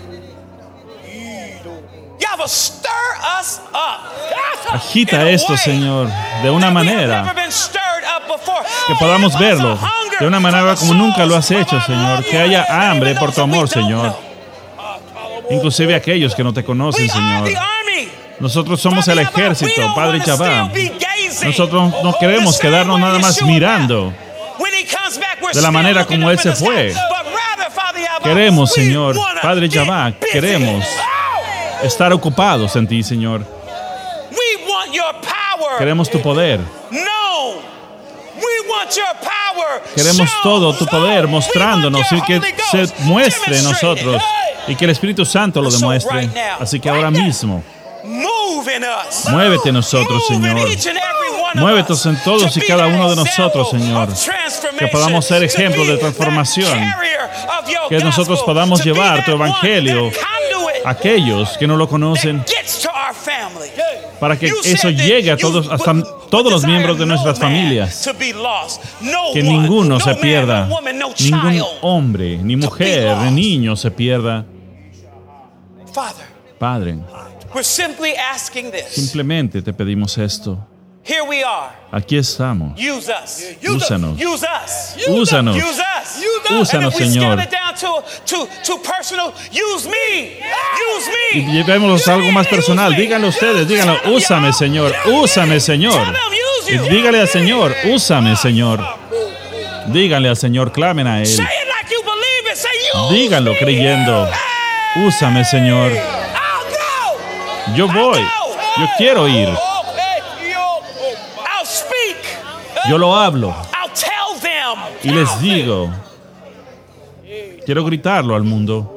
Speaker 2: Java, stir us up.
Speaker 1: Agita
Speaker 2: In a
Speaker 1: esto,
Speaker 2: way
Speaker 1: Señor, de una
Speaker 2: that we have
Speaker 1: manera
Speaker 2: never been stirred up before.
Speaker 1: que podamos
Speaker 2: Give us
Speaker 1: verlo
Speaker 2: a hunger
Speaker 1: de una manera
Speaker 2: for the
Speaker 1: como nunca lo has
Speaker 2: souls
Speaker 1: hecho,
Speaker 2: of our
Speaker 1: Señor.
Speaker 2: loved
Speaker 1: Que haya
Speaker 2: ones,
Speaker 1: hambre
Speaker 2: even
Speaker 1: por tu
Speaker 2: those that we
Speaker 1: amor,
Speaker 2: don't
Speaker 1: Señor.
Speaker 2: know.
Speaker 1: inclusive aquellos que no te conocen,
Speaker 2: We are
Speaker 1: Señor.
Speaker 2: the army.
Speaker 1: Nosotros somos el
Speaker 2: Father Yahweh, we
Speaker 1: ejército,
Speaker 2: don't
Speaker 1: Padre
Speaker 2: wanna
Speaker 1: Yahweh.
Speaker 2: still be gazing
Speaker 1: Nosotros no queremos
Speaker 2: the same
Speaker 1: quedarnos
Speaker 2: way
Speaker 1: nada más
Speaker 2: Yeshua
Speaker 1: mirando
Speaker 2: back. When he comes back, we're
Speaker 1: de la
Speaker 2: still
Speaker 1: manera
Speaker 2: looking
Speaker 1: como
Speaker 2: up
Speaker 1: Él
Speaker 2: in
Speaker 1: se
Speaker 2: the sky.
Speaker 1: fue.
Speaker 2: But rather, Father Yahweh,
Speaker 1: Queremos,
Speaker 2: we
Speaker 1: Señor,
Speaker 2: wanna
Speaker 1: Padre
Speaker 2: get
Speaker 1: Yahweh,
Speaker 2: busy.
Speaker 1: queremos estar ocupados en ti, Señor.
Speaker 2: We want your power.
Speaker 1: Queremos tu poder.
Speaker 2: No. We want your power.
Speaker 1: Queremos
Speaker 2: Show.
Speaker 1: todo tu poder mostrándonos
Speaker 2: We
Speaker 1: y
Speaker 2: want
Speaker 1: que
Speaker 2: your Holy
Speaker 1: se
Speaker 2: Ghost
Speaker 1: muestre en
Speaker 2: demonstrated.
Speaker 1: nosotros y que el Espíritu Santo lo
Speaker 2: So
Speaker 1: demuestre.
Speaker 2: right now,
Speaker 1: Así que ahora mismo,
Speaker 2: Move in us.
Speaker 1: muévete en nosotros,
Speaker 2: Move in
Speaker 1: Señor.
Speaker 2: each and every one of
Speaker 1: Muévete
Speaker 2: us
Speaker 1: en todos
Speaker 2: to
Speaker 1: y
Speaker 2: be
Speaker 1: cada
Speaker 2: that
Speaker 1: uno de nosotros,
Speaker 2: example
Speaker 1: Señor.
Speaker 2: of transformation,
Speaker 1: Que podamos ser
Speaker 2: to
Speaker 1: ejemplo
Speaker 2: be
Speaker 1: de transformación.
Speaker 2: that carrier of your
Speaker 1: Que nosotros
Speaker 2: gospel,
Speaker 1: podamos
Speaker 2: to be
Speaker 1: llevar tu
Speaker 2: that one,
Speaker 1: evangelio
Speaker 2: that conduit
Speaker 1: a aquellos que no lo conocen,
Speaker 2: that gets to our family.
Speaker 1: para que
Speaker 2: You
Speaker 1: eso
Speaker 2: said that
Speaker 1: llegue a
Speaker 2: you
Speaker 1: todos, hasta
Speaker 2: would-
Speaker 1: todos
Speaker 2: would
Speaker 1: los miembros de
Speaker 2: desire
Speaker 1: nuestras
Speaker 2: no man
Speaker 1: familias.
Speaker 2: to be lost. No
Speaker 1: Que
Speaker 2: one,
Speaker 1: ninguno
Speaker 2: no
Speaker 1: se
Speaker 2: man,
Speaker 1: pierda,
Speaker 2: no woman, no
Speaker 1: ningún
Speaker 2: child.
Speaker 1: hombre, ni mujer, ni niño se pierda.
Speaker 2: Father,
Speaker 1: Padre,
Speaker 2: we're simply asking this.
Speaker 1: simplemente te pedimos esto.
Speaker 2: Here we are.
Speaker 1: Aquí estamos.
Speaker 2: Use us.
Speaker 1: Úsanos.
Speaker 2: Use us.
Speaker 1: Úsanos.
Speaker 2: Use us.
Speaker 1: Úsanos,
Speaker 2: And if we
Speaker 1: Señor.
Speaker 2: scale it down to, to, to personal, use me. Use
Speaker 1: Y
Speaker 2: me.
Speaker 1: llevémoslo a algo más personal. Díganlo ustedes, díganlo. Úsame, Señor. Úsame, Señor.
Speaker 2: Tell them, use
Speaker 1: Y
Speaker 2: you.
Speaker 1: dígale al Señor, úsame, Señor. Díganle al Señor, clamen a Él.
Speaker 2: Say it like you believe it. Say you.
Speaker 1: Díganlo creyendo. Úsame, Señor.
Speaker 2: I'll go.
Speaker 1: Yo voy. Yo quiero ir.
Speaker 2: I'll speak.
Speaker 1: Yo lo hablo.
Speaker 2: I'll tell them.
Speaker 1: Y les digo. Quiero gritarlo al mundo.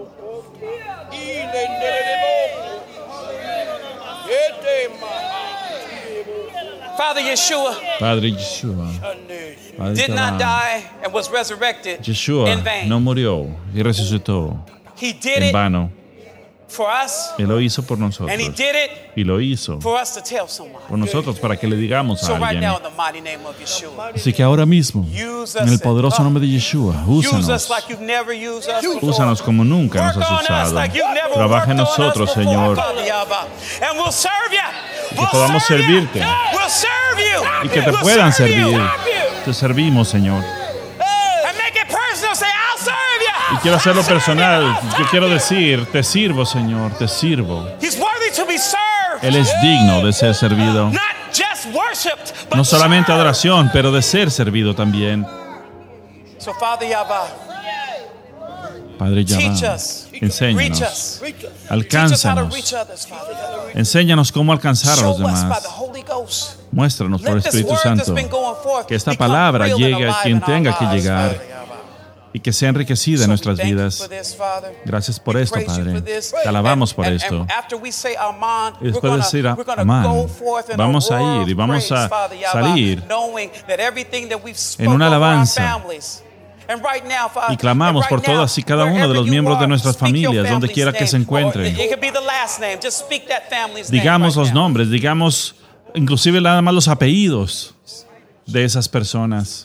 Speaker 2: Father Yeshua
Speaker 1: Padre Yeshua. Padre
Speaker 2: did not
Speaker 1: Yahweh.
Speaker 2: die and was resurrected in
Speaker 1: Yeshua
Speaker 2: vain.
Speaker 1: no murió y resucitó
Speaker 2: He did
Speaker 1: en
Speaker 2: it
Speaker 1: vano.
Speaker 2: for us,
Speaker 1: Él lo hizo por nosotros.
Speaker 2: and he did it
Speaker 1: Y lo hizo
Speaker 2: for us to tell someone.
Speaker 1: por nosotros para que le digamos
Speaker 2: So
Speaker 1: a
Speaker 2: right
Speaker 1: alguien.
Speaker 2: now, in the mighty name of Yeshua,
Speaker 1: Así que ahora mismo,
Speaker 2: use
Speaker 1: en el
Speaker 2: us,
Speaker 1: poderoso nombre de Yeshua,
Speaker 2: use
Speaker 1: úsanos.
Speaker 2: us like you've never used us before.
Speaker 1: Úsanos como nunca nos
Speaker 2: Work
Speaker 1: has
Speaker 2: on us
Speaker 1: usado.
Speaker 2: like you've never
Speaker 1: Trabaja en
Speaker 2: worked on us
Speaker 1: nosotros,
Speaker 2: before,
Speaker 1: Señor,
Speaker 2: Father Yahweh. And we'll serve you. We'll
Speaker 1: podamos
Speaker 2: serve you.
Speaker 1: servirte.
Speaker 2: We'll serve you.
Speaker 1: y que te
Speaker 2: We'll
Speaker 1: puedan
Speaker 2: serve you.
Speaker 1: servir. Te servimos, Señor.
Speaker 2: And make it personal. Say, I'll serve you.
Speaker 1: Y quiero hacerlo personal. Yo quiero decir, te sirvo, Señor, te sirvo.
Speaker 2: He's worthy to be served.
Speaker 1: Él es digno de ser servido.
Speaker 2: Not just worshipped, but
Speaker 1: No solamente
Speaker 2: served.
Speaker 1: adoración, pero de ser servido también.
Speaker 2: So, Father Yahweh,
Speaker 1: Padre
Speaker 2: teach
Speaker 1: Yahweh,
Speaker 2: us, reach
Speaker 1: enséñanos,
Speaker 2: us, teach us how to
Speaker 1: alcánzanos,
Speaker 2: reach others, Father.
Speaker 1: enséñanos cómo alcanzar a los
Speaker 2: Show us by
Speaker 1: demás.
Speaker 2: the Holy Ghost.
Speaker 1: Muéstranos por el
Speaker 2: Let this
Speaker 1: Espíritu
Speaker 2: word that's
Speaker 1: Santo
Speaker 2: been going forth
Speaker 1: que esta
Speaker 2: become
Speaker 1: palabra
Speaker 2: real and
Speaker 1: llegue a
Speaker 2: alive
Speaker 1: quien
Speaker 2: in our
Speaker 1: tenga que
Speaker 2: lives,
Speaker 1: llegar
Speaker 2: Father Yahweh.
Speaker 1: y que sea enriquecida en
Speaker 2: So we
Speaker 1: nuestras
Speaker 2: thank you
Speaker 1: vidas.
Speaker 2: for this, Father.
Speaker 1: Gracias por
Speaker 2: We
Speaker 1: esto,
Speaker 2: praise you
Speaker 1: Padre.
Speaker 2: for this.
Speaker 1: Te alabamos por
Speaker 2: And-
Speaker 1: esto.
Speaker 2: and after we say Amen,
Speaker 1: Y
Speaker 2: we're
Speaker 1: después de
Speaker 2: gonna-
Speaker 1: decir
Speaker 2: we're gonna
Speaker 1: amán,
Speaker 2: go forth in
Speaker 1: vamos a
Speaker 2: roar
Speaker 1: ir y
Speaker 2: of
Speaker 1: vamos
Speaker 2: praise,
Speaker 1: a
Speaker 2: Father Yahweh,
Speaker 1: salir
Speaker 2: knowing that everything that we've
Speaker 1: en
Speaker 2: spoken
Speaker 1: una
Speaker 2: over our
Speaker 1: alabanza.
Speaker 2: families. And right now, Father,
Speaker 1: Y clamamos
Speaker 2: and
Speaker 1: por
Speaker 2: right now,
Speaker 1: todas y cada uno de
Speaker 2: wherever
Speaker 1: los
Speaker 2: you
Speaker 1: miembros de
Speaker 2: are,
Speaker 1: nuestras
Speaker 2: speak your
Speaker 1: familias, donde
Speaker 2: family's
Speaker 1: quiera que se
Speaker 2: name.
Speaker 1: encuentren.
Speaker 2: Or it could be the last name. Just speak that family's
Speaker 1: Digamos
Speaker 2: name
Speaker 1: los
Speaker 2: right now.
Speaker 1: nombres, digamos inclusive nada más los apellidos de esas personas.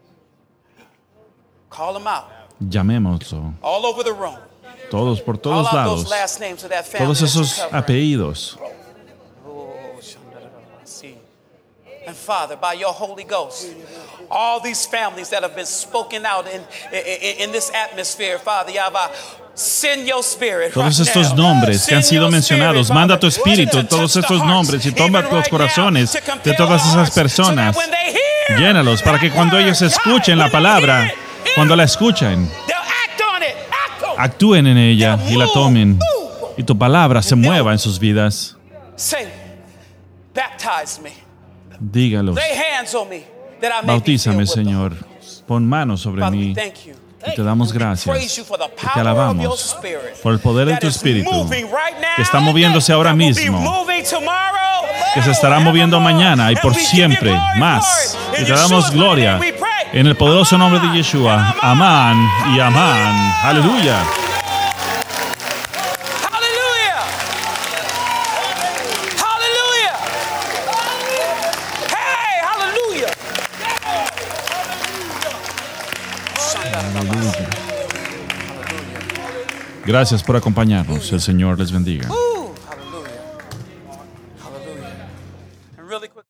Speaker 2: Call them out.
Speaker 1: Llamémoslo.
Speaker 2: All over the room.
Speaker 1: Todos, por
Speaker 2: Call
Speaker 1: todos
Speaker 2: out
Speaker 1: lados.
Speaker 2: those last names of that family
Speaker 1: Todos
Speaker 2: that you're
Speaker 1: esos
Speaker 2: covering.
Speaker 1: apellidos.
Speaker 2: And Father, by your Holy Ghost, all these families that have been spoken out in, in, in this atmosphere, Father Yahweh, send your spirit
Speaker 1: Todos
Speaker 2: right
Speaker 1: estos
Speaker 2: now.
Speaker 1: nombres que han
Speaker 2: Send
Speaker 1: sido
Speaker 2: your
Speaker 1: mencionados,
Speaker 2: spirit,
Speaker 1: manda tu
Speaker 2: Father,
Speaker 1: espíritu
Speaker 2: to
Speaker 1: en todos
Speaker 2: touch the
Speaker 1: estos
Speaker 2: hearts,
Speaker 1: nombres y toma
Speaker 2: even
Speaker 1: los
Speaker 2: right
Speaker 1: corazones
Speaker 2: now, to compel
Speaker 1: de todas esas
Speaker 2: hearts, so
Speaker 1: personas.
Speaker 2: that when they hear
Speaker 1: Llénalos para que
Speaker 2: that
Speaker 1: cuando
Speaker 2: word,
Speaker 1: ellos
Speaker 2: God,
Speaker 1: escuchen la
Speaker 2: when they
Speaker 1: palabra,
Speaker 2: hear it,
Speaker 1: cuando la escuchen,
Speaker 2: they'll act on it. Act on it.
Speaker 1: actúen en ella y la tomen y tu palabra se mueva en sus vidas.
Speaker 2: Say, baptize me.
Speaker 1: Dígalos,
Speaker 2: Lay hands on me that I may be filled
Speaker 1: bautízame,
Speaker 2: with the
Speaker 1: Señor,
Speaker 2: Holy Ghost.
Speaker 1: pon manos sobre
Speaker 2: Father, we
Speaker 1: mí
Speaker 2: thank you.
Speaker 1: y te damos
Speaker 2: We praise
Speaker 1: gracias
Speaker 2: you for the
Speaker 1: y te
Speaker 2: power of your
Speaker 1: alabamos
Speaker 2: spirit
Speaker 1: por el poder de
Speaker 2: that
Speaker 1: tu
Speaker 2: is
Speaker 1: espíritu
Speaker 2: moving right now,
Speaker 1: que está moviéndose ahora
Speaker 2: that will be
Speaker 1: mismo,
Speaker 2: moving tomorrow,
Speaker 1: que se estará moviendo mañana y por
Speaker 2: and we give you
Speaker 1: siempre
Speaker 2: glory
Speaker 1: más.
Speaker 2: for it.
Speaker 1: Y
Speaker 2: In
Speaker 1: te damos
Speaker 2: Yeshua's
Speaker 1: gloria
Speaker 2: name we pray.
Speaker 1: en el poderoso nombre de Yeshua. Amán y amán. Aleluya.
Speaker 2: Hallelujah. Hallelujah. Hey, hallelujah.
Speaker 1: Gracias por acompañarnos. El Señor les bendiga.
Speaker 2: Ooh.